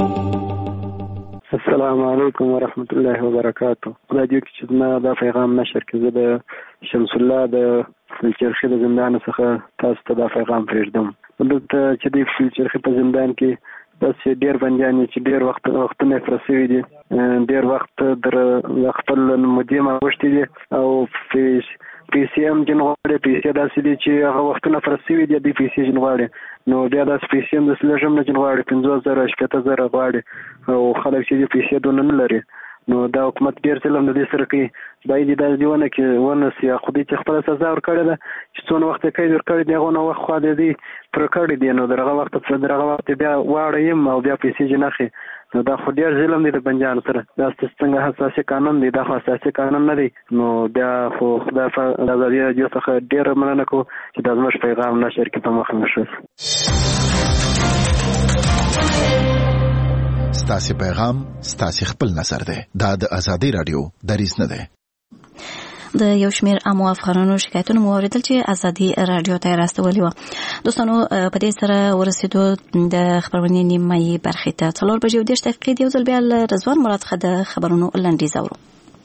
السلام علیکم ورحمت الله وبرکاته. خدای دې چې ما دا پیغام نشر کړي. زه د شمس الله د فلچرخي د زندان څخه تاسو ته دا پیغام پرېږدم. دلته چې د فلچرخي په زندان کې بس ډېر بندیان چې ډېر وخت وختونه فرسوي دي، ډېر وخت در خپل مدیمه وشتي دي او فیس پی سی ام جنغواړي پی سی داسې دي چې هغه وختونه فرسوي دي د پی سی جنغواړي. نو بیا داس پی سی ام د سلجم نه جنغواړي پنځوس زره شپږ زره غواړي او خلک چې پی سی دونه نه لري نو دا حکومت ډیر ظلم د دې سره کوي باید د دیونه کې ونه سي خودي چې خپل سزا ورکړي ده چې څونه وخت کې ورکړي دی غو نو وخت خو دې پر کړی دی نو درغه وخت پر درغه وخت بیا واړیم او بیا پیسې جنخه نو دا خو ډیر ظلم دی د بنجان سره دا څنګه حساسه قانون دی دا حساسه قانون نه دی نو بیا خو خدای په ازادي راډیو څخه ډیر مننه کو چې دا زموږ پیغام نشر کې په مخ نشو ستاسو پیغام ستاسو خپل نظر دی دا د ازادي راډیو دریځ نه دی. د یو شمیر عامو افغانانو شکایتونه مو اوریدل چې ازادي راډیو ته راستولي و. دوستانو په دې سره ورسېدو د خبرونې نیمایي برخې ته څلور بجې او دېرش دقیقې یو ځل بیا له رضوان مراد څخه د خبرونو لنډیز اورو.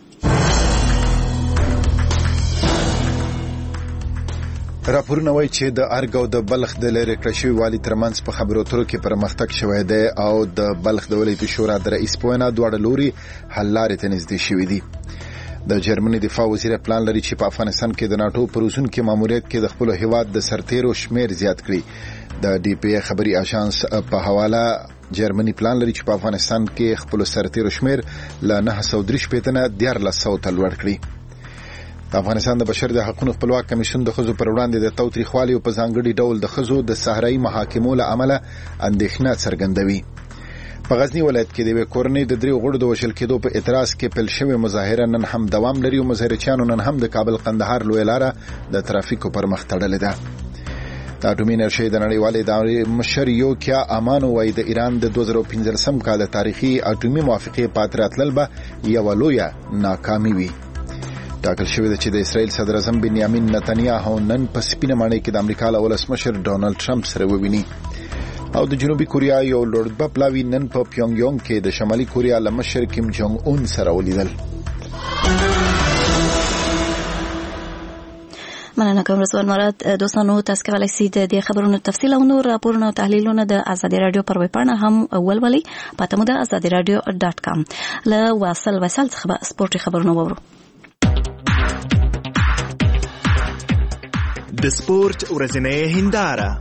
راپورونه وایي چې د ارګ او د بلخ د لری کړه شوی والی ترمنځ په خبرو اترو کې پرمختګ شوی دی او د بلخ د ولایتي شورا د رئیس په وینا دواړه لوري حل لارې ته نږدې شوي دي. د جرمني دفاع وزیر پلان لري چې په افغانستان کې د ناتو پروژون کې ماموریت کې د خپل هیواد د سرتیرو شمیر زیات کړي. د ډي پی خبري اژانس په حواله جرمني پلان لري چې په افغانستان کې خپل سرتیرو شمیر ل نه سوه درې شپېته نه دیارلس سوه ته لوړ کړي. د افغانستان د بشر د حقوقو خپلواک کمیشن د خزو پر وړاندې د تاوتریخوالي او په ځانګړي ډول د خزو د صحرایي محاکمو له امله اندېښنه څرګندوي. په غزنی ولایت کې د کورنۍ د درې غړو د وژل کېدو په اعتراض کې پیل شوې مظاهره نن هم دوام لري او مظاهرچیانو نن هم د کابل قندهار لوی لاره د ترافیکو پر مخ تړلې ده. د اټومي انرژۍ د نړیوالې ادارې مشر یوکیا امانو وايي د ایران د دوه زره پنځلسم کال تاریخي اټومي موافقې پاتراتلل به یو لویه ناکامي وي. ټاکل شوی دی چې د اسرائیل صدر اعظم بنیامین نتنیاهو نن په سپینه ماڼۍ کې د امریکا له ولسمشر ډونالد ټرمپ سره وویني او د جنوبي کوریا یو لوړ پلاوی نن په پیونګ یونګ کې د شمالي کوریا له مشر کیم جونګ اون سره ولیدل. مننه کوم رضوان مراد. دوستانو تاسو کولای شئ د خبرونو تفصیل او نور راپورونه او تحلیلونه د ازادي رادیو پر ویب پاڼه هم ولولئ. پته مو د ازادي رادیو ډاټ کام. له واصل وصل څخه سپورتي خبرونه وورو. د سپورت ورځنۍ هنداره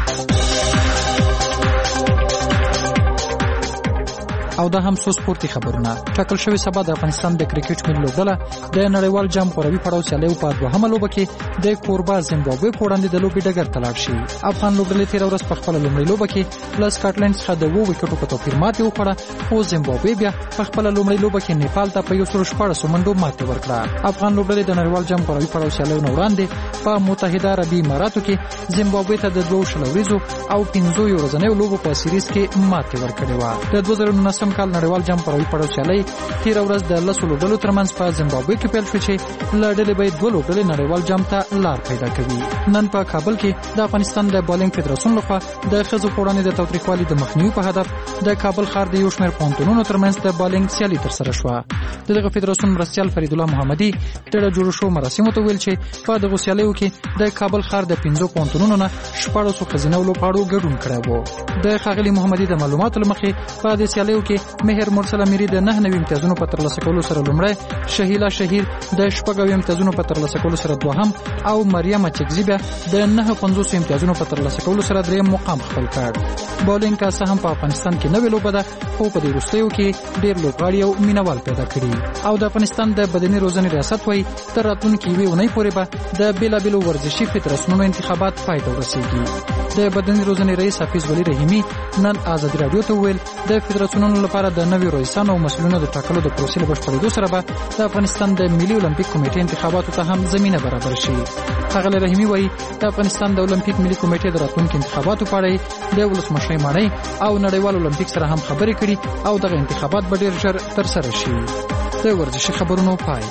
او دا هم څو سپورتي خبرونه. ټاکل شوی سبا د افغانستان د کرکټ ملي لوبډله د نړیوال جام غوړوي پړاو سیالیو په دوهمه لوبه کې د کوربا زیمبابوې په وړاندې د لوبې ډګر ته لاړ شي. افغان لوبډلې تیر ورځ په خپل لومړۍ لوبه کې له سکاټلند څخه د اووه وکټو په توپیر ماتې وکړه، خو زیمبابوې بیا په خپل لومړۍ لوبه کې نیپال ته په یو سل شپاړس منډو ماتې ورکړه. افغان لوبډلې د نړیوال جام غوړوي پړاو سیالیو نه وړاندې په متحده عربي اماراتو کې زیمبابوې ته د دوه شل ورځو او پنځه ورځنیو لوبو په سیریز کې ماتې ورکړې و. د دوه زره نولسم کال نړیوال جام غوړوي پړاو سیالي تیر ورځ د لسو لوبډلو ترمنځ په زیمبابوې کې پیل شو چې له ډلې به دوه لوبډلې نړیوال جام ته لار پیدا کوي. نن په کابل کې د افغانستان د بالینګ فدراسیون لخوا د ښځو په وړاندې د تاوتریخوالي د مخنیوي په هدف د کابل ښار د یو شمېر پوهنتونونو ترمنځ د بالینګ سیالي ترسره شوه. د دغه فدراسیون مرستیال فرید الله محمدي د جوړ شو مراسمو ته ویل چې په دغه سیالیو کې د کابل ښار د پنځو پوهنتونونو نه شپاړسو ښځینه لوبغاړو ګډون کړی و. د ښاغلي محمدي د معلوماتو له مخې په دې سیالیو کې مهر مرسل امیري د نه نوي امتیازونو په ترلاسه کولو سره لومړی، شهیلا شهیر د شپږ امتیازونو په ترلاسه کولو سره دوهم او مریم چکزی بیا د نه پنځوس امتیازونو په ترلاسه کولو سره دریم مقام خپل کړ. بالینګ که څه هم په افغانستان کې نوې لوبه ده، خو په دې وروستیو کې ډېر لوبغاړي او مینوال پیدا کړي. او د افغانستان د بدني روزنې ریاست وایي تر راتلونکې یوې اونۍ پورې به د بېلابېلو ورزشي فدراسیونونو انتخابات پای ته ورسېږي. د بدني روزنې رئیس حفیظ ولی رحیمي نن ازادي راډیو ته وویل د فدراسیونونو لپاره د نوي رئیسانو او مسؤلینو د ټاکلو د پروسې له بشپړېدو سره به د افغانستان د ملي اولمپیک کمیټې انتخاباتو ته هم زمینه برابر شي. ښاغلی رحیمي وایي د افغانستان د اولمپیک ملي کمیټې د راتلونکي انتخاباتو په اړه د ولسمشرۍ ماڼۍ او نړیوال اولمپیک سره هم خبرې کړي او دغه انتخابات به ډېر ژر ترسره شي. د ورزشي خبرونو پای.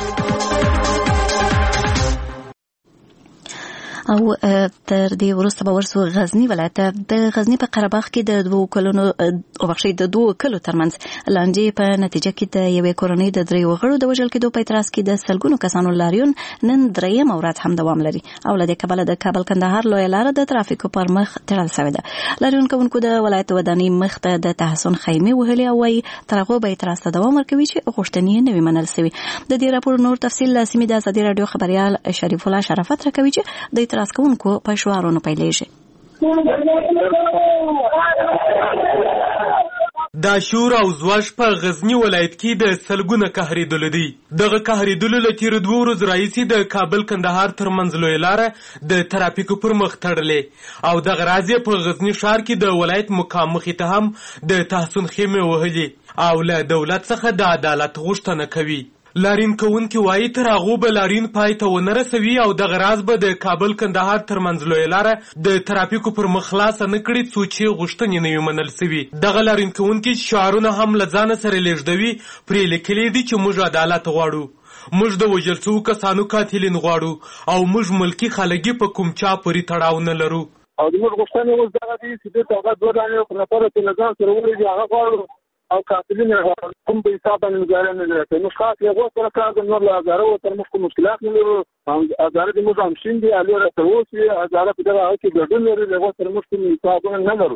او تر دې وروسته به ورسو غزنی ولایت. د غزنی په قره باغ کې د دوه کلونو او بخښي د دوه کلو ترمنځ لانجې په نتیجه کې د یوې کورنۍ د درې غړو د وژل کېدو په اعتراض کې د سلګونو کسانو لاریون نن دریم ورځ هم دوام لري او له دې کبله د کابل کندهار لوی لار د ترافیکو پر مخ تړل شوې ده. لاریون کوونکو د ولایت ودانۍ مخ ته د تحسن خیمه وهلې او وايي تر هغه به اعتراض ته دوام ورکوي چې غوښتنې نه وي منل شوی. د دې راپور نور تفصیل لاسمي د ازادي رادیو خبريال شریف الله شرافت راکوي چې د اعتراض کوونکو په شعارونو پیلېږي. دا شور او زواج په غزنی ولایت کې د سلګونه قهریدلو دی. دغه قهریدلو له تیرو دوو ورځو راهیسې د کابل کندهار ترمنځ لویه لاره د ترافیکو پر مخ تړلې او دغه راز یې په غزنی ښار کې د ولایت مقام مخې ته هم د تحسن خیمې وهلې او له دولت څخه د عدالت غوښتنه کوي. لارین کوونکي وایي تر هغو به لارین پای ته ونه رسوي او دغه راز به د کابل کندهار ترمنځ لویه لاره د ترافیکو پر مخ خلاصه نه کړي څو چې غوښتنې نه وي منل سوي. دغه لارین کوونکي شعارونه هم له ځانه سره لېږدوي. پرې لیکلي دي چې موږ عدالت غواړو، موږ د وژل شوو کسانو قاتلین غواړو او موږ ملکي خلګي په کوم چا پورې تړاو نه لرو. او د موږ غوښتنې اوس دغه دي چې دلته هغه دوه دانې په لپاره چې له ځان سره ولري هغه غواړو او قاتلین کوم په حساب باندې مزاره نه لري. نو خاص یو سره کار د نور له هزاره او تر مخکې مشکلات نه لرو. هزاره د موږ هم شین دي الو راته اوسي هزاره په دغه کې ګډون لري له سره مخکې حساب نه لرو.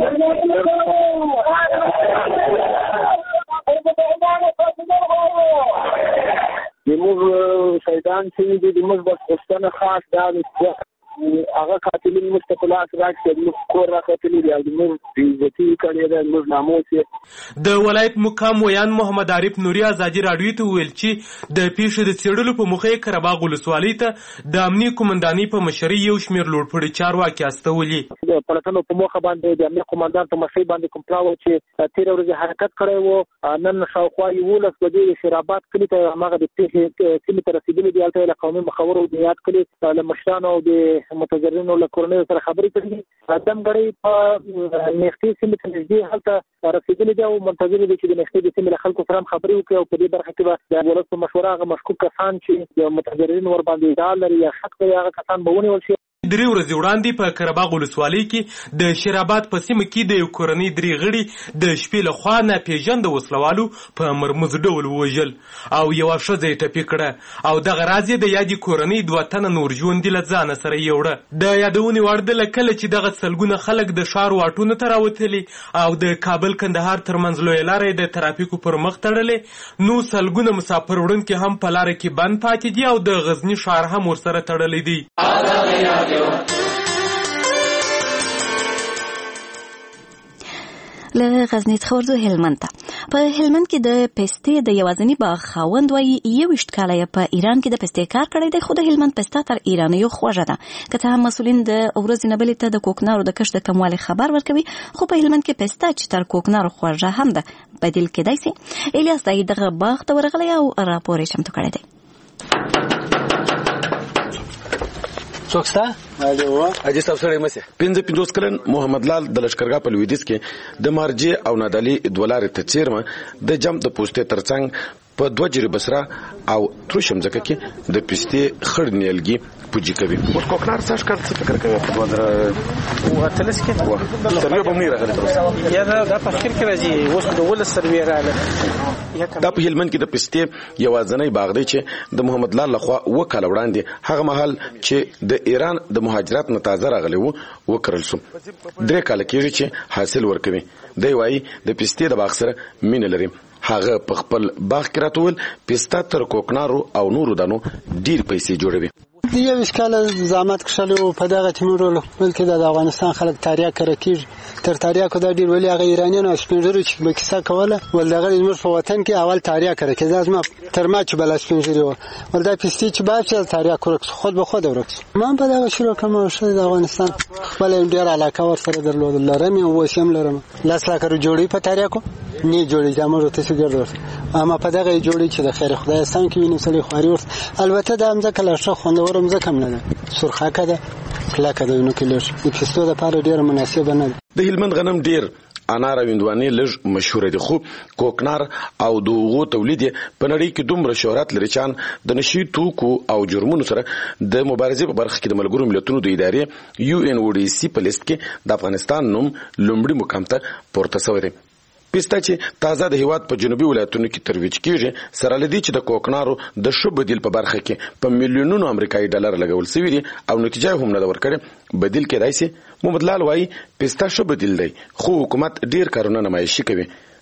د موږ شهیدان چې دي د موږ بس غوښتنه خاص دا هغه قاتلین مستقلاس راکړي موږ کور راکړي دي او موږ عزتي کړي ده موږ ناموس. د ولایت مقام ویان محمد عارف نوري ازادي راډیو ته ویل چې د پیښې د څېړلو په موخه یې قره باغ ولسوالۍ ته د امنیه قومندانۍ په مشرۍ یو شمېر لوړپوړي چارواکي استولي. د پلټنو په موخه باندې د امنیه قومندان په مشرۍ باندې کوم پلاو چې تېره ورځ حرکت کړی و نن شاوخوا یولس بجې د شیراباد کلي ته هغه د پیښې کلي ته رسېدلي دي. هلته یې له قومي مخورو د یاد کلي له مشرانو او د متظاهرینو له کورنیو سره خبرې کړي. دمګړۍ په نښتې سیمې ته نږدې هلته رسېدلي دي او منتظر دي چې د نښتې د سیمې له خلکو سره هم خبرې وکړي او په دې برخه کې به د ولس په مشوره هغه مشکوک کسان چې د متظاهرینو ورباندې ادعا لري یا شک لري هغه کسان به ونیول شي. درې ورځې وړاندې په قره باغ ولسوالۍ کې د شیراباد په سیمه کې د یو کورنۍ درې غړي د شپې له خوا ناپېژانده وسلوالو په مرموز ډول ووژل او یوه ښځه یې ټپي کړه او دغه راز یې د یادې کورنۍ دوه تنه نور ژوندي له ځانه سره یوړه. د یادونې وړ ده له کله چې دغه سلګونه خلک د ښار واټونو ته راوتلي او د کابل کندهار ترمنځ لویه لاره د ترافیکو پر مخ تړلې نو سلګونه مسافر وړونکي هم په لاره کې بند پاتې دي او د غزني ښار هم ورسره تړلی دی. له غزني څخه ورځو هلمند ته. په هلمند کې د پستې د یوازیني باغ خاوند وایي یوویشت کاله یې په ایران کې د پستې کار کړی دی خو د هلمند پسته تر ایرانیو خوږه ده. که څه هم مسؤلین د ورځې نه بلې ته د کوکنارو د کښت د کموالي خبر ورکوي خو په هلمند کې پسته چې تر کوکنارو خوږه هم ده بدیل کېدای سي. الیاس دای دغه باغ ته ورغلی او راپور یې چمتو کړی دی. څوک ستا؟ حاجي صاحب سره مسه پنځه پنځوس کلن محمد لال د لشکرګاه په لویدیځ کې د مارجې او نادالي دولارې ته چیرمه د جم د پوسټې ترڅنګ په دوه جری بسرا او تروشم ځکه کې د پستې خړ نیلګي پوجي کوي. اوس کوکنار څه کار څه فکر کوي په دوه او اتلس کې سروي به مې راغلی یا دا د فکر کې راځي اوس د ول سروي راغلی. دا په هلمند کې د پستې یوازنۍ باغ دی چې د محمد لال لخوا وکاله وړاندې هغه مهال چې د ایران د مهاجرت نه تازه راغلی وو وکړل شو. درې کال کېږي چې حاصل ورکوي. دی وایي د پستې د باغ سره مینه لري. هغه په خپل باغ کې راتول پسته تر کوکنارو او نورو دانو ډیر پیسې جوړوي. یو اسکاله زحمت کښلو په دغه تیمورولو بلکې د افغانستان خلک تاریخ کړه کیږي تر تاریخ کو دا ډیر ولی هغه ایرانیانو سپینځرو چې به کیسه کوله ول دغه زموږ په وطن کې اول تاریخ کړه کې ځم تر ما چې بل سپینځري و ول دا پستی چې باب چې تاریخ ورک خود به خود ورک ما په دغه شروع کوم شو د افغانستان خپل ډیر علاقه ور سره درلود لرم او وسیم لرم لاس لا کړو جوړي په تاریخ نه جوړي زموږ ته څه ګرځي اما په دغه جوړي چې د خیر خدای سان کې وینم سلی خواري ورس البته د امزه کله شو خوندور امزه کم نه ده سرخه کده کلاکه ده نو کلر د پستو د پاره ډیر مناسب نه ده. د هلمند غنم ډیر انار او هندوانې لږ مشهور دي خو کوکنار او دوغو تولید په نړۍ کې دومره شهرت لري چې د نشي توکو او جرمونو سره د مبارزې په برخه کې د ملګرو ملتونو د ادارې یو ان او ډي سي په لیست کې د افغانستان نوم لومړی مقام ته پورته شوی دی. پسته چې تازه د هیواد په جنوبي ولایتونو کې ترویج کیږي سره لدی چې د کوکنارو د شو بدیل په برخه کې په میلیونونو امریکایي ډالر لګول شوی دي او نتیجه هم نه ورکړي بدیل کېدای شي. محمد لال وایي پسته شو بدیل دی خو حکومت ډیر کارونه نمایشي کوي.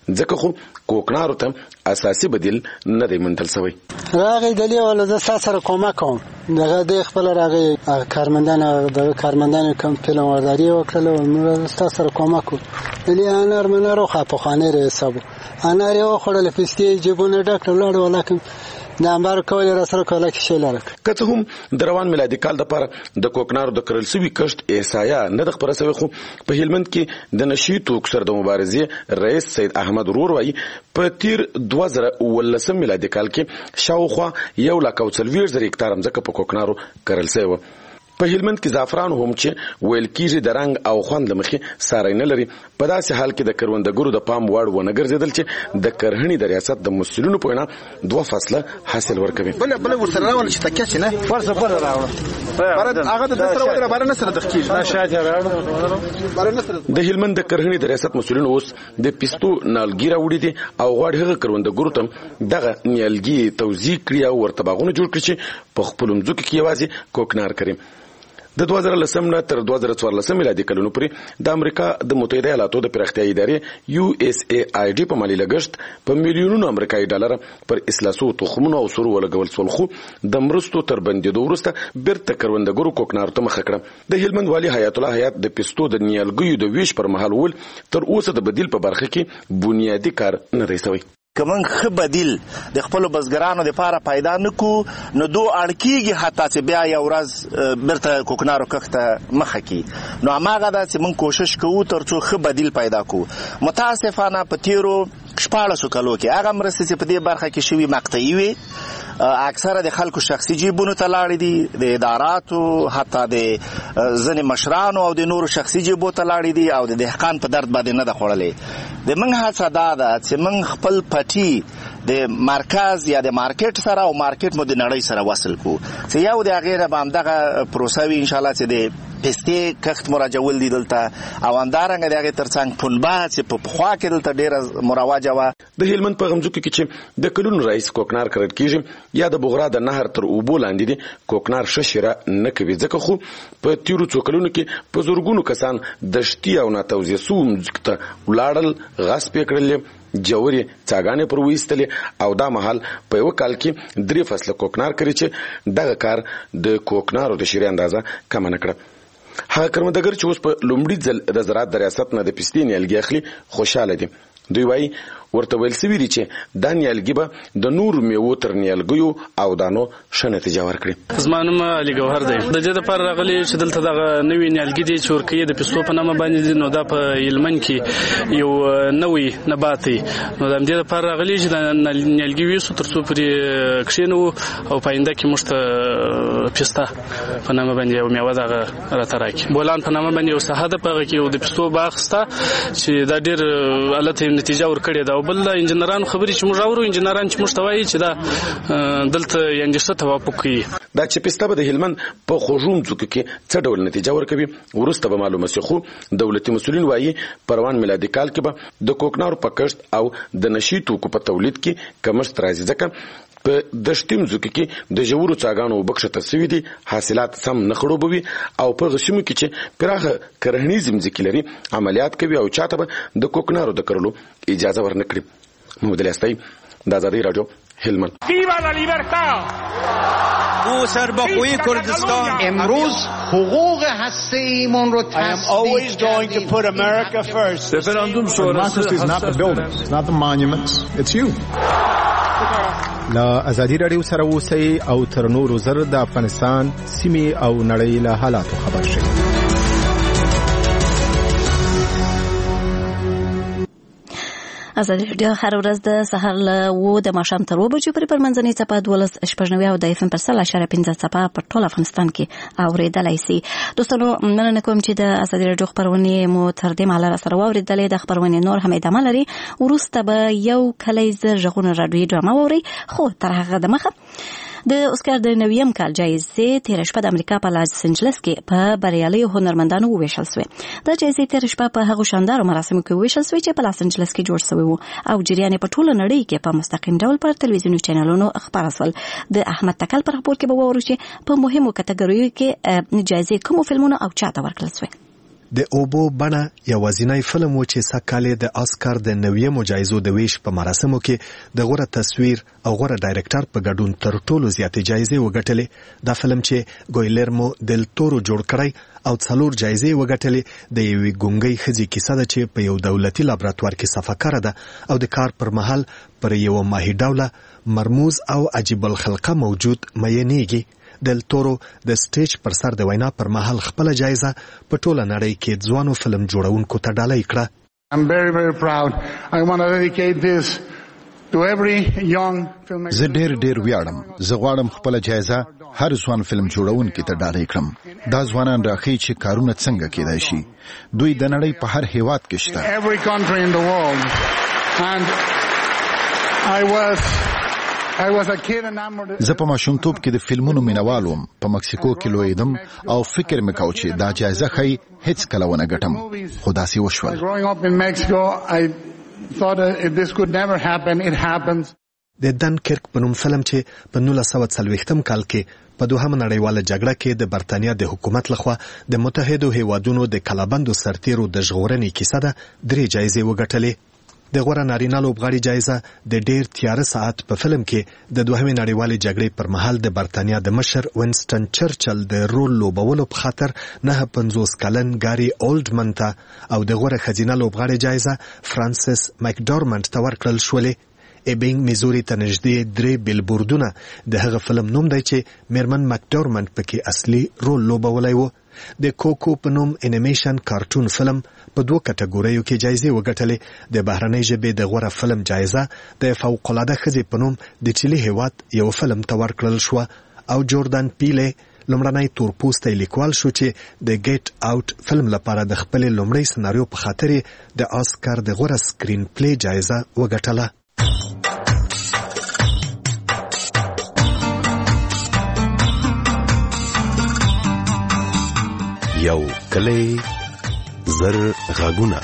ځکه خو کوکنارو ته اساسي بدیل نه دی موندل شوی. راغی دلی ولا زه سره کومک کوم دغه د خپل راغی کارمندان د کارمندان کم فلم ورداری وکړل او موږ سره کومک وکړو دلی انار منارو خاطو خانه ر حساب انار یو خړل پستی جيبونه ډاکټر لاړ ولاکم د امر کول را سره کوله کې شیلاره کته هم د روان میلادي کال د لپاره د کوکنارو د کرل سوي کشت احصایا نه د خبره سوي خو په هلمند کې د نشي توک سره د مبارزې رئیس سید احمد ورور وایي په تیر دوه زره ولسم میلادي کال کې شاوخوا یو لک او څلوېښت زره هکتار ځمکه په کوکنارو کرل سوي و. په هلمند کې زعفران هم چې ویل کېږي د رنګ او خوند لمخې ساری نه لري په داسې حال کې د کروندګرو د پام وړ ونه ګرځېدل چې د کرهڼې د ریاست د مسؤلینو په وینا دوه فصله حاصل ورکوي. بل بل ورسره راول چې تکیه چې نه ورسره بل راوړ هغه د سره ودره بار نه سره د کېږي د هلمند د کرهڼې د ریاست مسؤلینو اوس د پستو نالګي راوړي دي او غواړي هغه کروندګرو ته دغه نیالګي توزیع کړي او ورته باغونه جوړ کړي چې په خپلو مځکو کې یوازې کوکنار کري. د دوه زره لسم نه تر دوه زره څوارلسم میلادي کلونو پورې د امریکا د متحده ایالاتو د پراختیايي ادارې یو اس ای آی ډي په مالي لګښت په میلیونونو امریکایي ډالر پر اصلاحو تخمونو او سرو ولګول شول خو د مرستو تر بندیدو وروسته بیرته کروندګرو کوکنارو ته مخه کړه. د هلمند والي حیات الله حیات د پستو د نیالګیو د ویش پر مهال ول تر اوسه د بدیل په برخه کې بنیادی کار نه دی شوی. کمن خ بدیل د خپل بزګرانو د لپاره پیدا نکو نو دو اړکیږي حتی چې بیا یو ورځ برته کوکنارو کخته مخه کی نو هغه دا چې مونږ کوشش کوو ترڅو خ بدیل پیدا کو. متاسفانه په تیرو شپاړسو کلو کې هغه مرستې چې په دې برخه کې شوي مقطعي وي اکثره د خلکو شخصي جیبونو ته لاړې دي د اداراتو حتی د ځینې مشرانو او د نورو شخصي جیبو ته لاړې دي او د دهقان په درد باندې نه ده خوړلې. د موږ هڅه دا ده چې موږ خپل پټي د مرکز یا د مارکیټ سره او مارکیټ مو د نړۍ سره وصل کو چې یو د غیره به همدغه پروسه وي انشاءالله چې د پستې کښت مراجعول دي دلته او همدارنګه د هغې تر څنګ پنبه چې په پخوا کې دلته ډېره مروجه وه. د هلمند په غمځکو کې چې د کلونو راهیسې کوکنار کرل کېږي یا د بغرا د نهر تر اوبو لاندې دي کوکنار ښه شیره نه کوي ځکه خو په تیرو څو کلونو کې په زرګونو کسان دشتي او ناتوزیع سوو مځکو ته ولاړل غصب یې کړلې جوړې څاګانې پر ویستلې او دا مهال په یو کال کې درې فصله کوکنار کوي چې دغه کار د کوکنارو د شیرې اندازه کم نه کړه. هغه کروندګر چې اوس په لومړي ځل د زراعت د ریاست نه د پستې نیالګي اخلي خوشاله دي. دوی وایي ورته ویل سوي دي چې دا نیالګي به د نورو میوو تر نیالګیو او دانو ښه نتیجه ورکړي. زما نوم علي ګوهر دی. د دې دپاره راغلي چې دلته دغه نوي نیالګي دي چې ورکوي د پستو په نامه باندې دي نو دا په هلمند کې یو نوی نبات دی نو د همدې دپاره راغلي چې د نیالګي ویسو تر څو پرې کښېنوو او په آینده کې موږ ته پسته په نامه باندې یو میوه دغه راته راکړي. بولان په نامه باندې یو ساحه ده په هغه کې یو د پستو باغ شته چې دا ډېر الته نتیجه ورکړې ده او بل انجنیرانو خبرې چې موږ اورو انجنیران چې موږ ته وایي چې دا دلته یعنې ښه توافق کوي. دا چې پسته به د هلمند په خوږو مځکو کې څه ډول نتیجه ورکوي وروسته به معلومه شي خو دولتي مسؤلین وایي په روان میلادي کال کې به د کوکنارو په کښت او د نشي توکو په تولید کې کمښت راځي ځکه په دشتي مځکو کې د ژورو څاګانو اوبه کښته سوي دي حاصلات سم نه خړوبوي او په هغه سیمو کې چې پراخه کرهڼیزې مځکې لري عملیات کوي او چاته به د کوکنارو د کرلو اجازه ورنه کړي. محمد علی استایی د آزادی رادیو هلمند. ویوا لا لیبرتا او سربخوی کردستان امروز حقوق هسته‌ایمون رو I am always going to put America first. رفراندوم شورای is not the buildings, it's not the monuments, it's you. لا آزادی رادیو سره اوسئ او تر نورو زر د افغانستان سیمې او نړۍ له حالاتو خبر شئ. ازادي رادیو هر ورځ د سهار له و د ماښام تر اوه بجو پورې پر منځنۍ څپه دولس شپږ نوي او د اف ام پر سل اشاره پنځه څپه په ټول افغانستان کې اورېدلی سي. دوستانو مننه کوم چې د ازادي رادیو خپرونې مو تر دې مهاله سره واورېدلې. د خپرونې نور هم ادامه لري. وروسته به یو کلیزه غږونه راډیویي ډرامه واورئ خو تر هغه دمخه د اوسکار د نویم کال جایزې تیر شپه د امریکا په لاس انجلس کې په بریالیو هنرمندانو وویشل شوې. د جایزې تیر شپه په هغو شاندارو مراسمو کې وویشل شوې چې په لاس انجلس کې جوړ شوي وو او جریان یې په ټوله نړۍ کې په مستقیم ډول پر تلویزیوني چینلونو خپاره شول. د احمد تکل پر خبر کې به واورو چې په مهمو کټګوریو کې جایزې کومو فلمونو او چاته ورکړل شوې. د اوبو بڼه یوازینی فلم و چې سږکال یې د آسکار د نویمو جایزو د ویش په مراسمو کې د غوره تصویر او غوره ډایرکټر په ګډون تر ټولو زیاتې جایزې وګټلې. دا فلم چې ګویلرمو دل تورو جوړ کړی او څلور جایزې وګټلې د یوې ګونګۍ ښځې کیسه ده چې په یو دولتي لابراتوار کې صفاکاره ده او د کار پر مهال پر یو ماهي ډوله مرموز او عجیب الخلقه موجود مینېږي. دل تورو د سټیج پر سر د وینا پر مهال خپل جایزه په ټوله نړۍ کې ځوانو فلم جوړونکو ته ډالۍ کړه. I'm very very proud. I want to dedicate this to every young filmmaker. زه ډېر ډېر ویاړم. زه غواړم خپل جایزه هر ځوان فلم جوړونکي ته ډالۍ کړم. دا ځوانان راښیي چې کارونه څنګه کېدای شي. دوی د نړۍ په هر هیواد کې شته. Every country in the world. And I was زه په ماشومتوب کې د فلمونو مینوال وم. په مکسیکو کې لویدم او فکر مې کاوه چې دا جایزه ښایي هیڅ کله ونه ګټم، خو داسې وشول. د دنکرک په نوم فلم چې په نولس سوه څلوېښتم کال کې په دوهمه نړیواله جګړه کې د برتانیا د حکومت لخوا د متحدو هیوادونو د کلابندو سرتیرو د ژغورنې کیسه ده، درې جایزې وګټلې. د غوره نارینه لوبغاړي جایزه د ډیر تیاره ساعت په فلم کې د دوهمې نړیوالې جګړې پر مهال د برتانیا د مشر وینسټن چرچل د رول لوبولو په خاطر نه پنځوس کلن ګاري اولډمن ته او د غوره ښځینه لوبغاړي جایزه فرانسس مکډورمنټ ته ورکړل شولې. ایبینګ میزوري ته نږدې درې بیلبوردونه د هغه فلم نوم دی چې میرمن مکډورمنټ پکې اصلي رول لوبولی و. د کوکو په نوم انیمیشن کارټون فلم په دوه کټګوریو کې جایزې وګټلې. د بهرنۍ ژبې د غوره فلم جایزه د فوق‌العاده ښځې په نوم د چیلي هیواد یو فلم ته ورکړل شوه او جوردان پیله لومړنی تورپوستی لیکوال شو چې د ګیټ آوټ فلم لپاره د خپلې لومړۍ سناریو په خاطر د آسکار د غوره سکرین پلی جایزه وګټله. یو کلی زر غاګونه.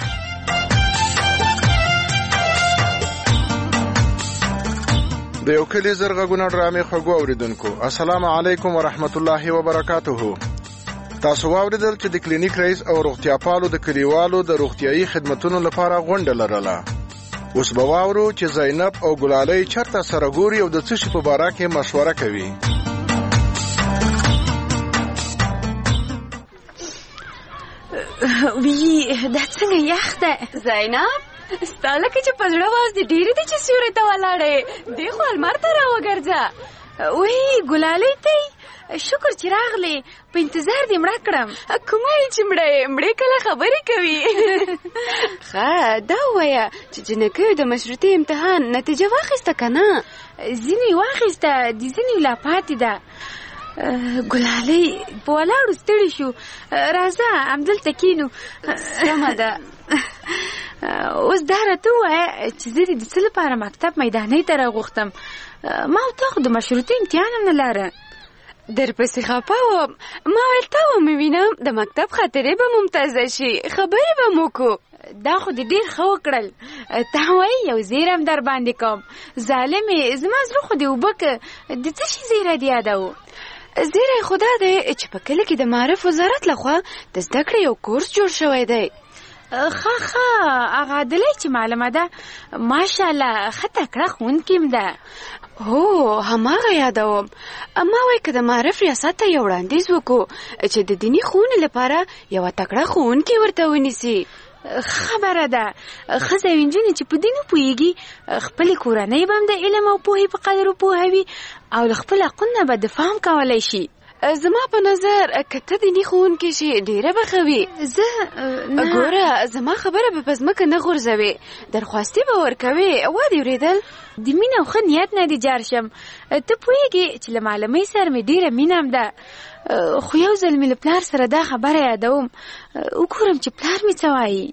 د یو کلی زر غاګونه ډرامې خوږو اوریدونکو، السلام علیکم ورحمت الله وبرکاته. تاسو واوریدل چې د کلینیک رئیس او روغتیاپالو د کلیوالو د روغتیايي خدماتو لپاره غونډه لرله. اوس به واورو چې زینب او ګلالۍ چرته سره ګوري او د څه شي په باره کې مشوره کوي. وی دا څنګه یخ ده زینب؟ ستا لکه چې په زړه واز دې ډېرې دي چې سیوري ته ولاړې، دې خو المار ته راوګرځه. وی ګلالۍ ته شکر چې راغلې، په انتظار دې مړه کړم. کومه یې چې مړه یې؟ مړې کله خبرې کوي. ښه دا ووایه چې جنکیو د مشروطې امتحان نتیجه واخیسته که نه؟ ځینې واخیسته، د ځینې لا پاتې ده. ګلالۍ په ولاړو ستړي شو، راځه همدلته کینو. سمه ده. اوس دا راته ووایه چې زه د څه لپاره مکتب میدانۍ ته راغوښتم؟ ما او تا خو د مشروطې امتحان هم نه لاره. درپسې خفه وم، ما ویل تا ومې وینم د مکتب خاطرې به ممتازه شي، خبرې به مو کو. دا خو دې ډېر ښه وکړل. تا وایي یو زیری هم در باندې کوم. ظالمې زما زړه خو دې اوبه که، د څه شي زیری دې یادوو؟ زیری خو دا دی چې په کلي کې د معارف وزارت لخوا د زده کړې یو کورس جوړ شوی دی. ښه ښه هغه عادلۍ چې معلومه ده، ماشاءالله ښه تکړه ښوونکې م ده. هو هماغه یادوم. ما وایي که د معارف ریاست ته یو وړاندیز وکړو چې د دیني ښوونې لپاره یوه تکړه ښوونکې ورته ونیسي. خبره ده ښځه او نجونې چې په دین وپوهېږي، خپلې کورنۍ به هم د علم او پوهې په قدر وپوهوي او له خپل حقونو به دفاع هم کولی شي. زما په نظر که ته دیني ښوونکې شي ډېره به ښه وي. زه ګوره زما خبره به په ځمکه نه غورځوې، درخواستې به ورکوې. وا دې اورېدل؟ د مینې او ښه نیت نه دې جار شم. ته پوهېږې چې له معلمۍ سره مې ډېره مینه هم ده، خو یو ځل مې له پلار سره دا خبره یادوم، وګورم چې پلار مې څه وایي.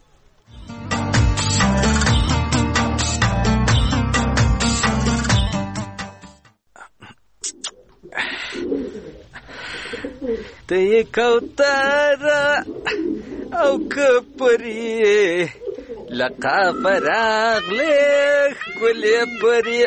ته یې کوتره او که پرې لقافه راغلې ښکلې پرې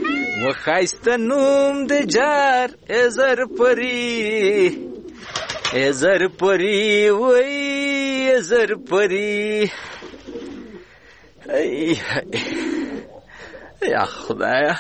و ښایسته نوم د جار زر پرې ای زر پری وای زر پری ای یا خدایا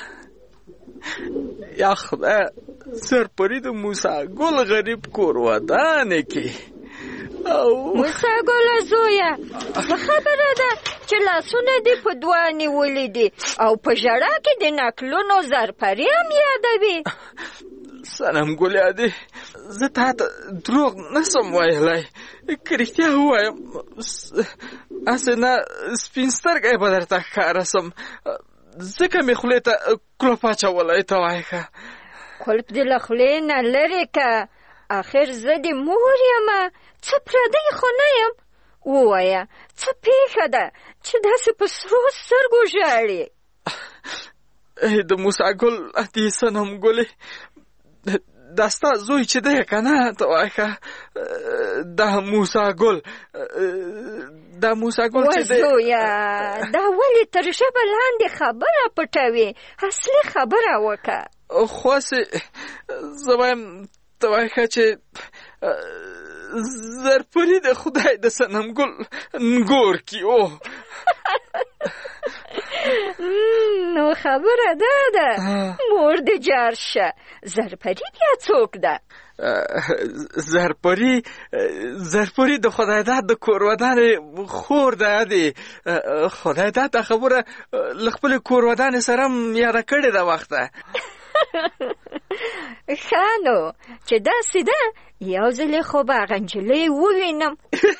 یا خدایا زر پری د موسی ګل غریب کور ودانه کې او موسی ګل زویا څه خبره ده چې لاسونه دې په دوه نیولې دي او په ژړا کې د نکلونو زر پری هم یادوي سلام ګل یادې زه تا ته دروغ نسم ویلی که رښتیا ووایم هسې نه سپین سترګی به درته ښکاره سم ځکه مې خولې ته کلوپ اچولی ته وایې ښه کلپ دې له خولې نه لرې که آخر زه د مور یم څه پردی خو نه یم ووایه څه پېښه ده چې داسې په سرو سترګو ژاړې د موسی ګل دې صنم ګلې دا ستا زوی چې دی که نه ته وایې ښه دا موسی ګل دا موسی ګل چې دی وزویه دا ولې تر ژبه لاندې خبره پټوې اصلي خبره وکړه خو هسې زه وایم ته وایې ښه چې زرپري د خدای د صنم ګل نګور کې او نو خبره دا ده مور دې جار شه زرپري بیا څوک ده زرپري زرپري د خدای داد د کور ودانې خور ده دی خدای داد دا خبره له خپلې کور ودانې سره هم یاده کړې ده وخته ښه نو چې داسې ده یو ځلې خو به هغه نجلۍ ووینم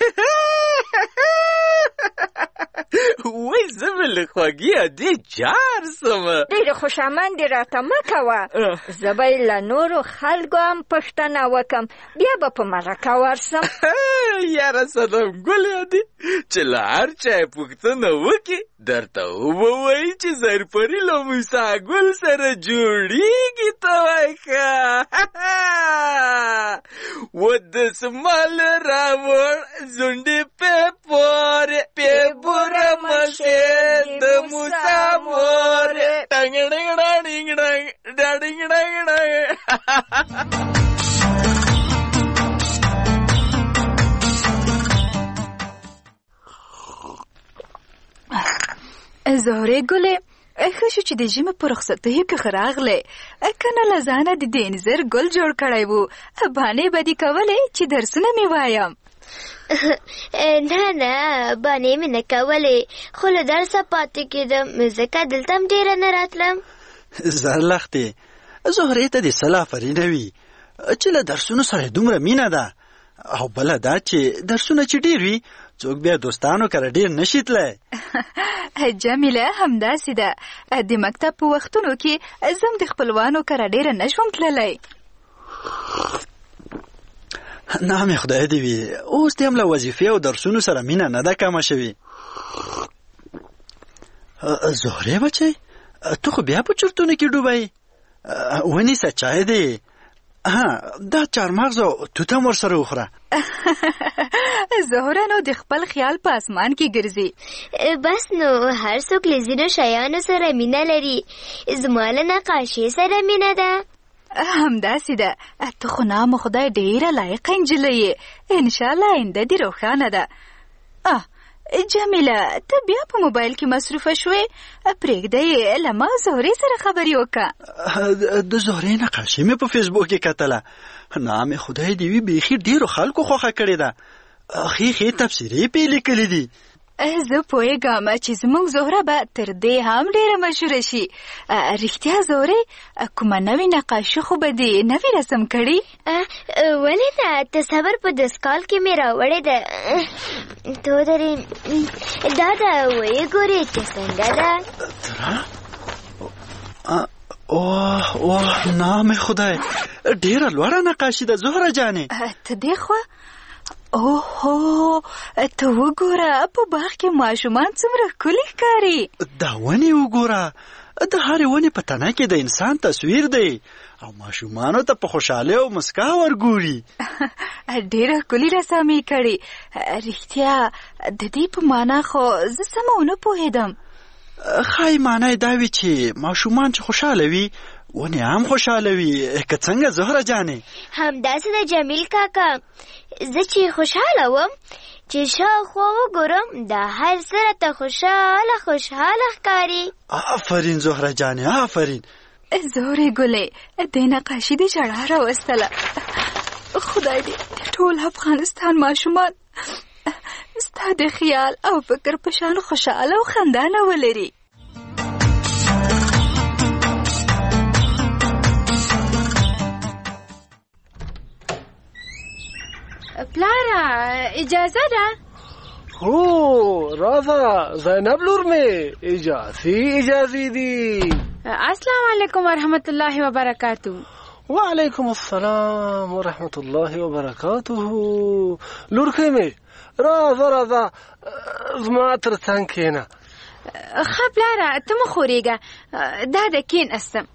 وای زه به له خوږې ادې جار سم ډېرې خوشامندې راته مه کوه زه به یې له نورو خلکو هم پوښتنه وکړم بیا به په مرکه ورسم یاره صنم ګل یادې چې له هر چا یې پوښتنه وکړي درته وبه وایي چې زرپري له موسی ګل سره جوړېږي ته وایي ښه و دسمال راوړ زونډې پې پورې پې پوره مخې د موسی مورې ډنګ ډنګ ډنګ ډنګ ډنګ ډنګ ډنګ زهرې ګلې ښه شو چې د ژمي په رخصتیو کې ښه راغلې که نه له ځانه د دې انځر ګل جوړ کړی و بانې به دې کولې چې درسونه مې وایم نه نه بانې مې نه کولې خو له درسه پاتې کېدم ځکه دلته هم ډېره نه راتلم زرلښتې زهرې ته دې سل افرینه وي چې له درسونو سره دومره مینه ده او بله دا چې درسونه چې ډېر وي څوک بیا دوستانو کره ډېر نشي تللی جمیله همداسې ده د مکتب په وختونو کې زه هم د خپلوانو کره ډېره نه شوم تللی نامې خدای دې وي اوس دې هم له وظیفې او درسونو سره مینه نه ده کمه شوې زهرې بچی تو خو بیا په چرتونو کې ډوبی ونیسه چای دی دا چارمغز او توت هم ورسره وخوره زهره نو د خپل خیال په اسمان کې ګرځي بس نو هر څوک له ځینو شیانو سره مینه لري زما له نقاشۍ سره مینه ده همداسې ده ته خو نام خدای ډېره لایقه نجلۍ یې انشاءالله آینده دې روښانه ده اه جمیله ته بیا په موبایل کې مصروفه شوې پرېږده یې له ما زهرې سره خبرې وکړه د زهرې نقاشي مې په فیسبوک کې کتله نام خدای دې وي بیخي ډېرو خلکو خوښه کړې ده ښې ښې تبصرې پې لیکلې دي زه پوهېږم چې زموږ زهره به تر دې هم ډېره مشهوره شي رښتیا زهرې کومه نوې نقاشي خو به دې نوې رسم کړي ولې نه ته صبر په دستکال کې مې راوړې ده تو درې دا ده ویې ګورې چې څنګه ده اوه اوه نام خدای ډېره لوړه نقاشي ده زهره جانې ته دې خوا اوهو ته وګوره په باغ کې ماشومان څومره ښکلي ښکاري دا ونې وګوره د هرې ونې په تنه کې د انسان تصویر دی او ماشومانو ته په خوشحالۍ او مسکا ورګوري ډېره ښکلي رسامي کړې رښتیا د دې په معنا خو زه سمه ونه پوهېدم خای معنی دا وي چې ماشومان چې خوشحاله وي ونې هم خوشحاله وي. که څنګه زهره جانې؟ همداسې د جمیل کاکا، زه چې خوشحاله وم چې شاوخوا وګورم دا هر څه راته خوشحاله خوشحاله ښکاري. آفرین زهره جانې، آفرین. زورې ګلې، دې نقاشي دې ژړا راوستله. خدای دې ټول افغانستان ماشومان ستا د خیال او فکر په شان خوشحاله او خندانه ولري. پلاره اجازه ده؟ هو راځه زینب لور مې، اجازي اجازي دي. السلام علیکم ورحمت الله وبرکاتو. وعلیکم السلام ورحمت الله وبرکاته. لورکې مې راځه راځه زما تر څنګ کښېنه. ښه پلاره ته مه خورېږه، دا د کښېناستم.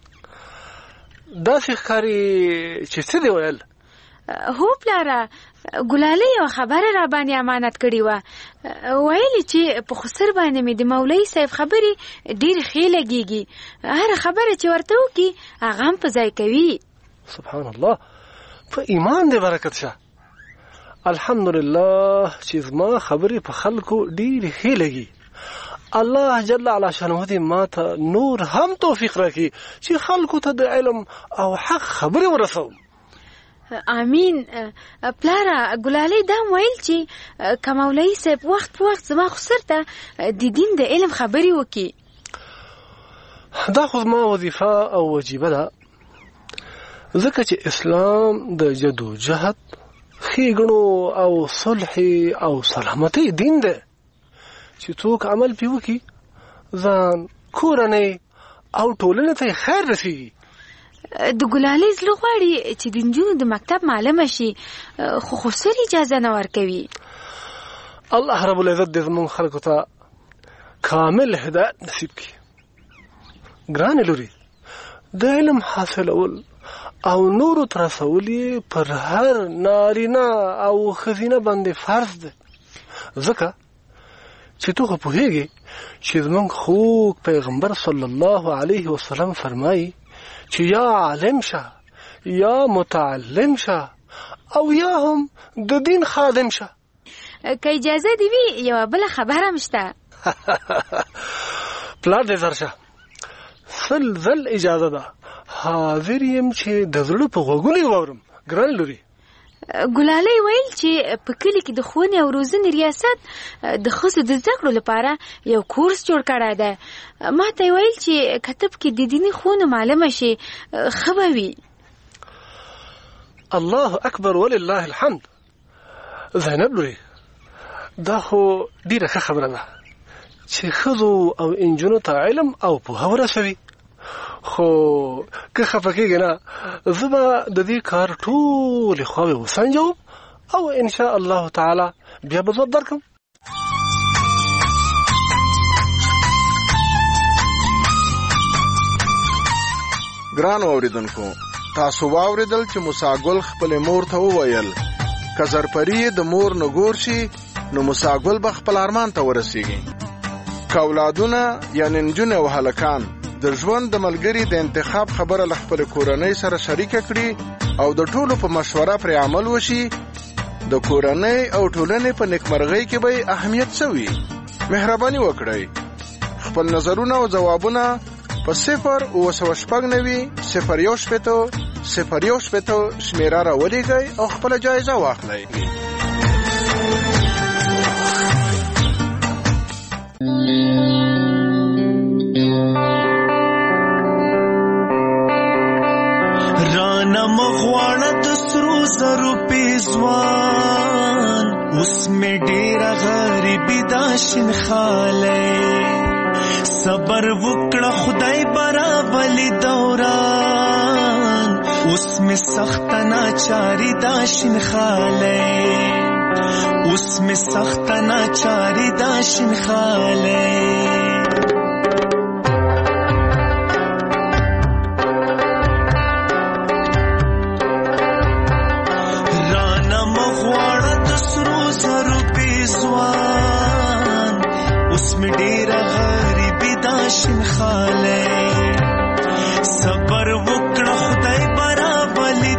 داسې ښکاري چې څه دې ویل؟ هو پلاره، ګلالۍ یوه خبره را باندې امانت کړې وه. ویلې چې په خسر باندې مې د مولوي صاحب خبرې ډېرې ښې لګېږي. هره خبره چې ورته وکړي هغه هم په ځای کوي. سبحان الله، په ایمان دې برکت شه. الحمدلله چې زما خبرې په خلکو ډېرې ښې لګي. الله جل علا شانه دې ما ته نور هم توفیق راکړي چې خلکو ته د علم او حق خبرې ورسوم. امین. پلاره ګلالۍ دا ویل چې که مولوي صاحب وخت په وخت زما خسر ته د دین د علم خبرې وکړي. دا خو زما وظیفه او وجیبه ده، ځکه چې اسلام د جدوجهد، ښېګڼو او صلح او سلامتۍ دین دی چې څوک عمل پې وکړي ځان، کورنۍ او ټولنې ته خیر رسېږي. د ګلالۍ زړه غواړي چې د نجونو د مکتب معلمه شي، خو خسر اجازه نه ورکوي. الله رب العزت دې زموږ خلکو ته کامل هدایت نصیب کړي. ګرانې لورې، د علم حاصلول او نورو ته رسول یې پر هر نارینه او ښځینه باندې فرض دی، ځکه چې تو خو پوهېږې چې زموږ خوږ پیغمبر صلی الله علیه وسلم فرمایي چې یا عالم شه، یا متعلم شه، او یا هم د دین خادم شه. که اجازه دی وي یوه بله خبره هم شته. پلار دې زر شه، سل ځل اجازه ده، حاضر یم چې د زړه په غوږونو یې واورم. ګران لورې، ګلالۍ ویل چې په کلي کې د ښوونې او روزنې ریاست د ښځو د زده کړو لپاره یو کورس جوړ کړی دی. ما ته یې ویل چې که ته پکې د دیني ښوونو معلمه شي ښه به وي. الله اکبر ولله الحمد. زینب لورې، دا خو ډېره ښه خبره ده چې ښځو او انجونو ته علم او پوهه ورسوي. خو که خفه کېږې نه، زه به د دې کار ټولې خواوې وسنجوم او انشاء الله تعالی بیا به ځواب درکړم. ګرانو اوریدونکو، تاسو واوریدل چې موسی ګل خپل مور ته وویل که زرپری د مور نه ګور شي نو موسی ګل به خپل ارمان ته ورسیږي. که اولادونه یعنې نجونې او هلکان د ژوند د ملګري د انتخاب خبره له خپل کورنۍ سره شریکه کړي او د ټولو په مشوره پرې عمل وشي، د کورنۍ او ټولنې په نیکمرغۍ کې به اهمیت سوي. مهرباني وکړئ خپل نظرونه او ځوابونه په صفر اوه سوه شپږ نوي صفر یو شپېته صفر یو شپېته شمېره راولېږئ او خپله جایزه واخلئ. رانا مغواړه د سرو زرو پیزوان، اوس مې ډېره غریبي دا شینخالی. صبر وکړه خدای برابلي دوران، اوس مې سخته ناچاري دا شینخالی. اوس مې سخته ناچاري دا شینخالی. اوس مې ډېره غریب شین خاله صبر وکړه خدای برابلی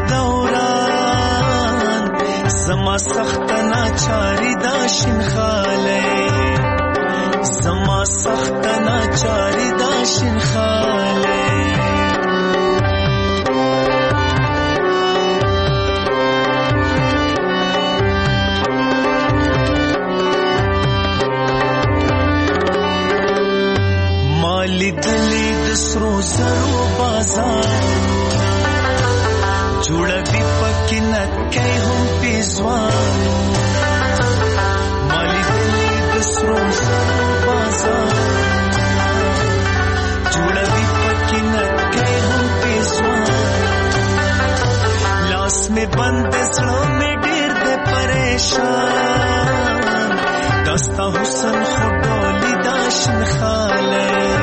دوران زما سخت ناچاری دا شین خاله زما سخت ناچاری دا شین خاله مالی دلی دسرو زرو بازار جوړه دی پکې نکای هم پیزوانو مالی دلی دسرو زرو بازار جوړه دی پکې نکای هم پیزوانو لاس میں بند سړو میں ډیر دې پریشان دستا حسن خډولی داشن خاله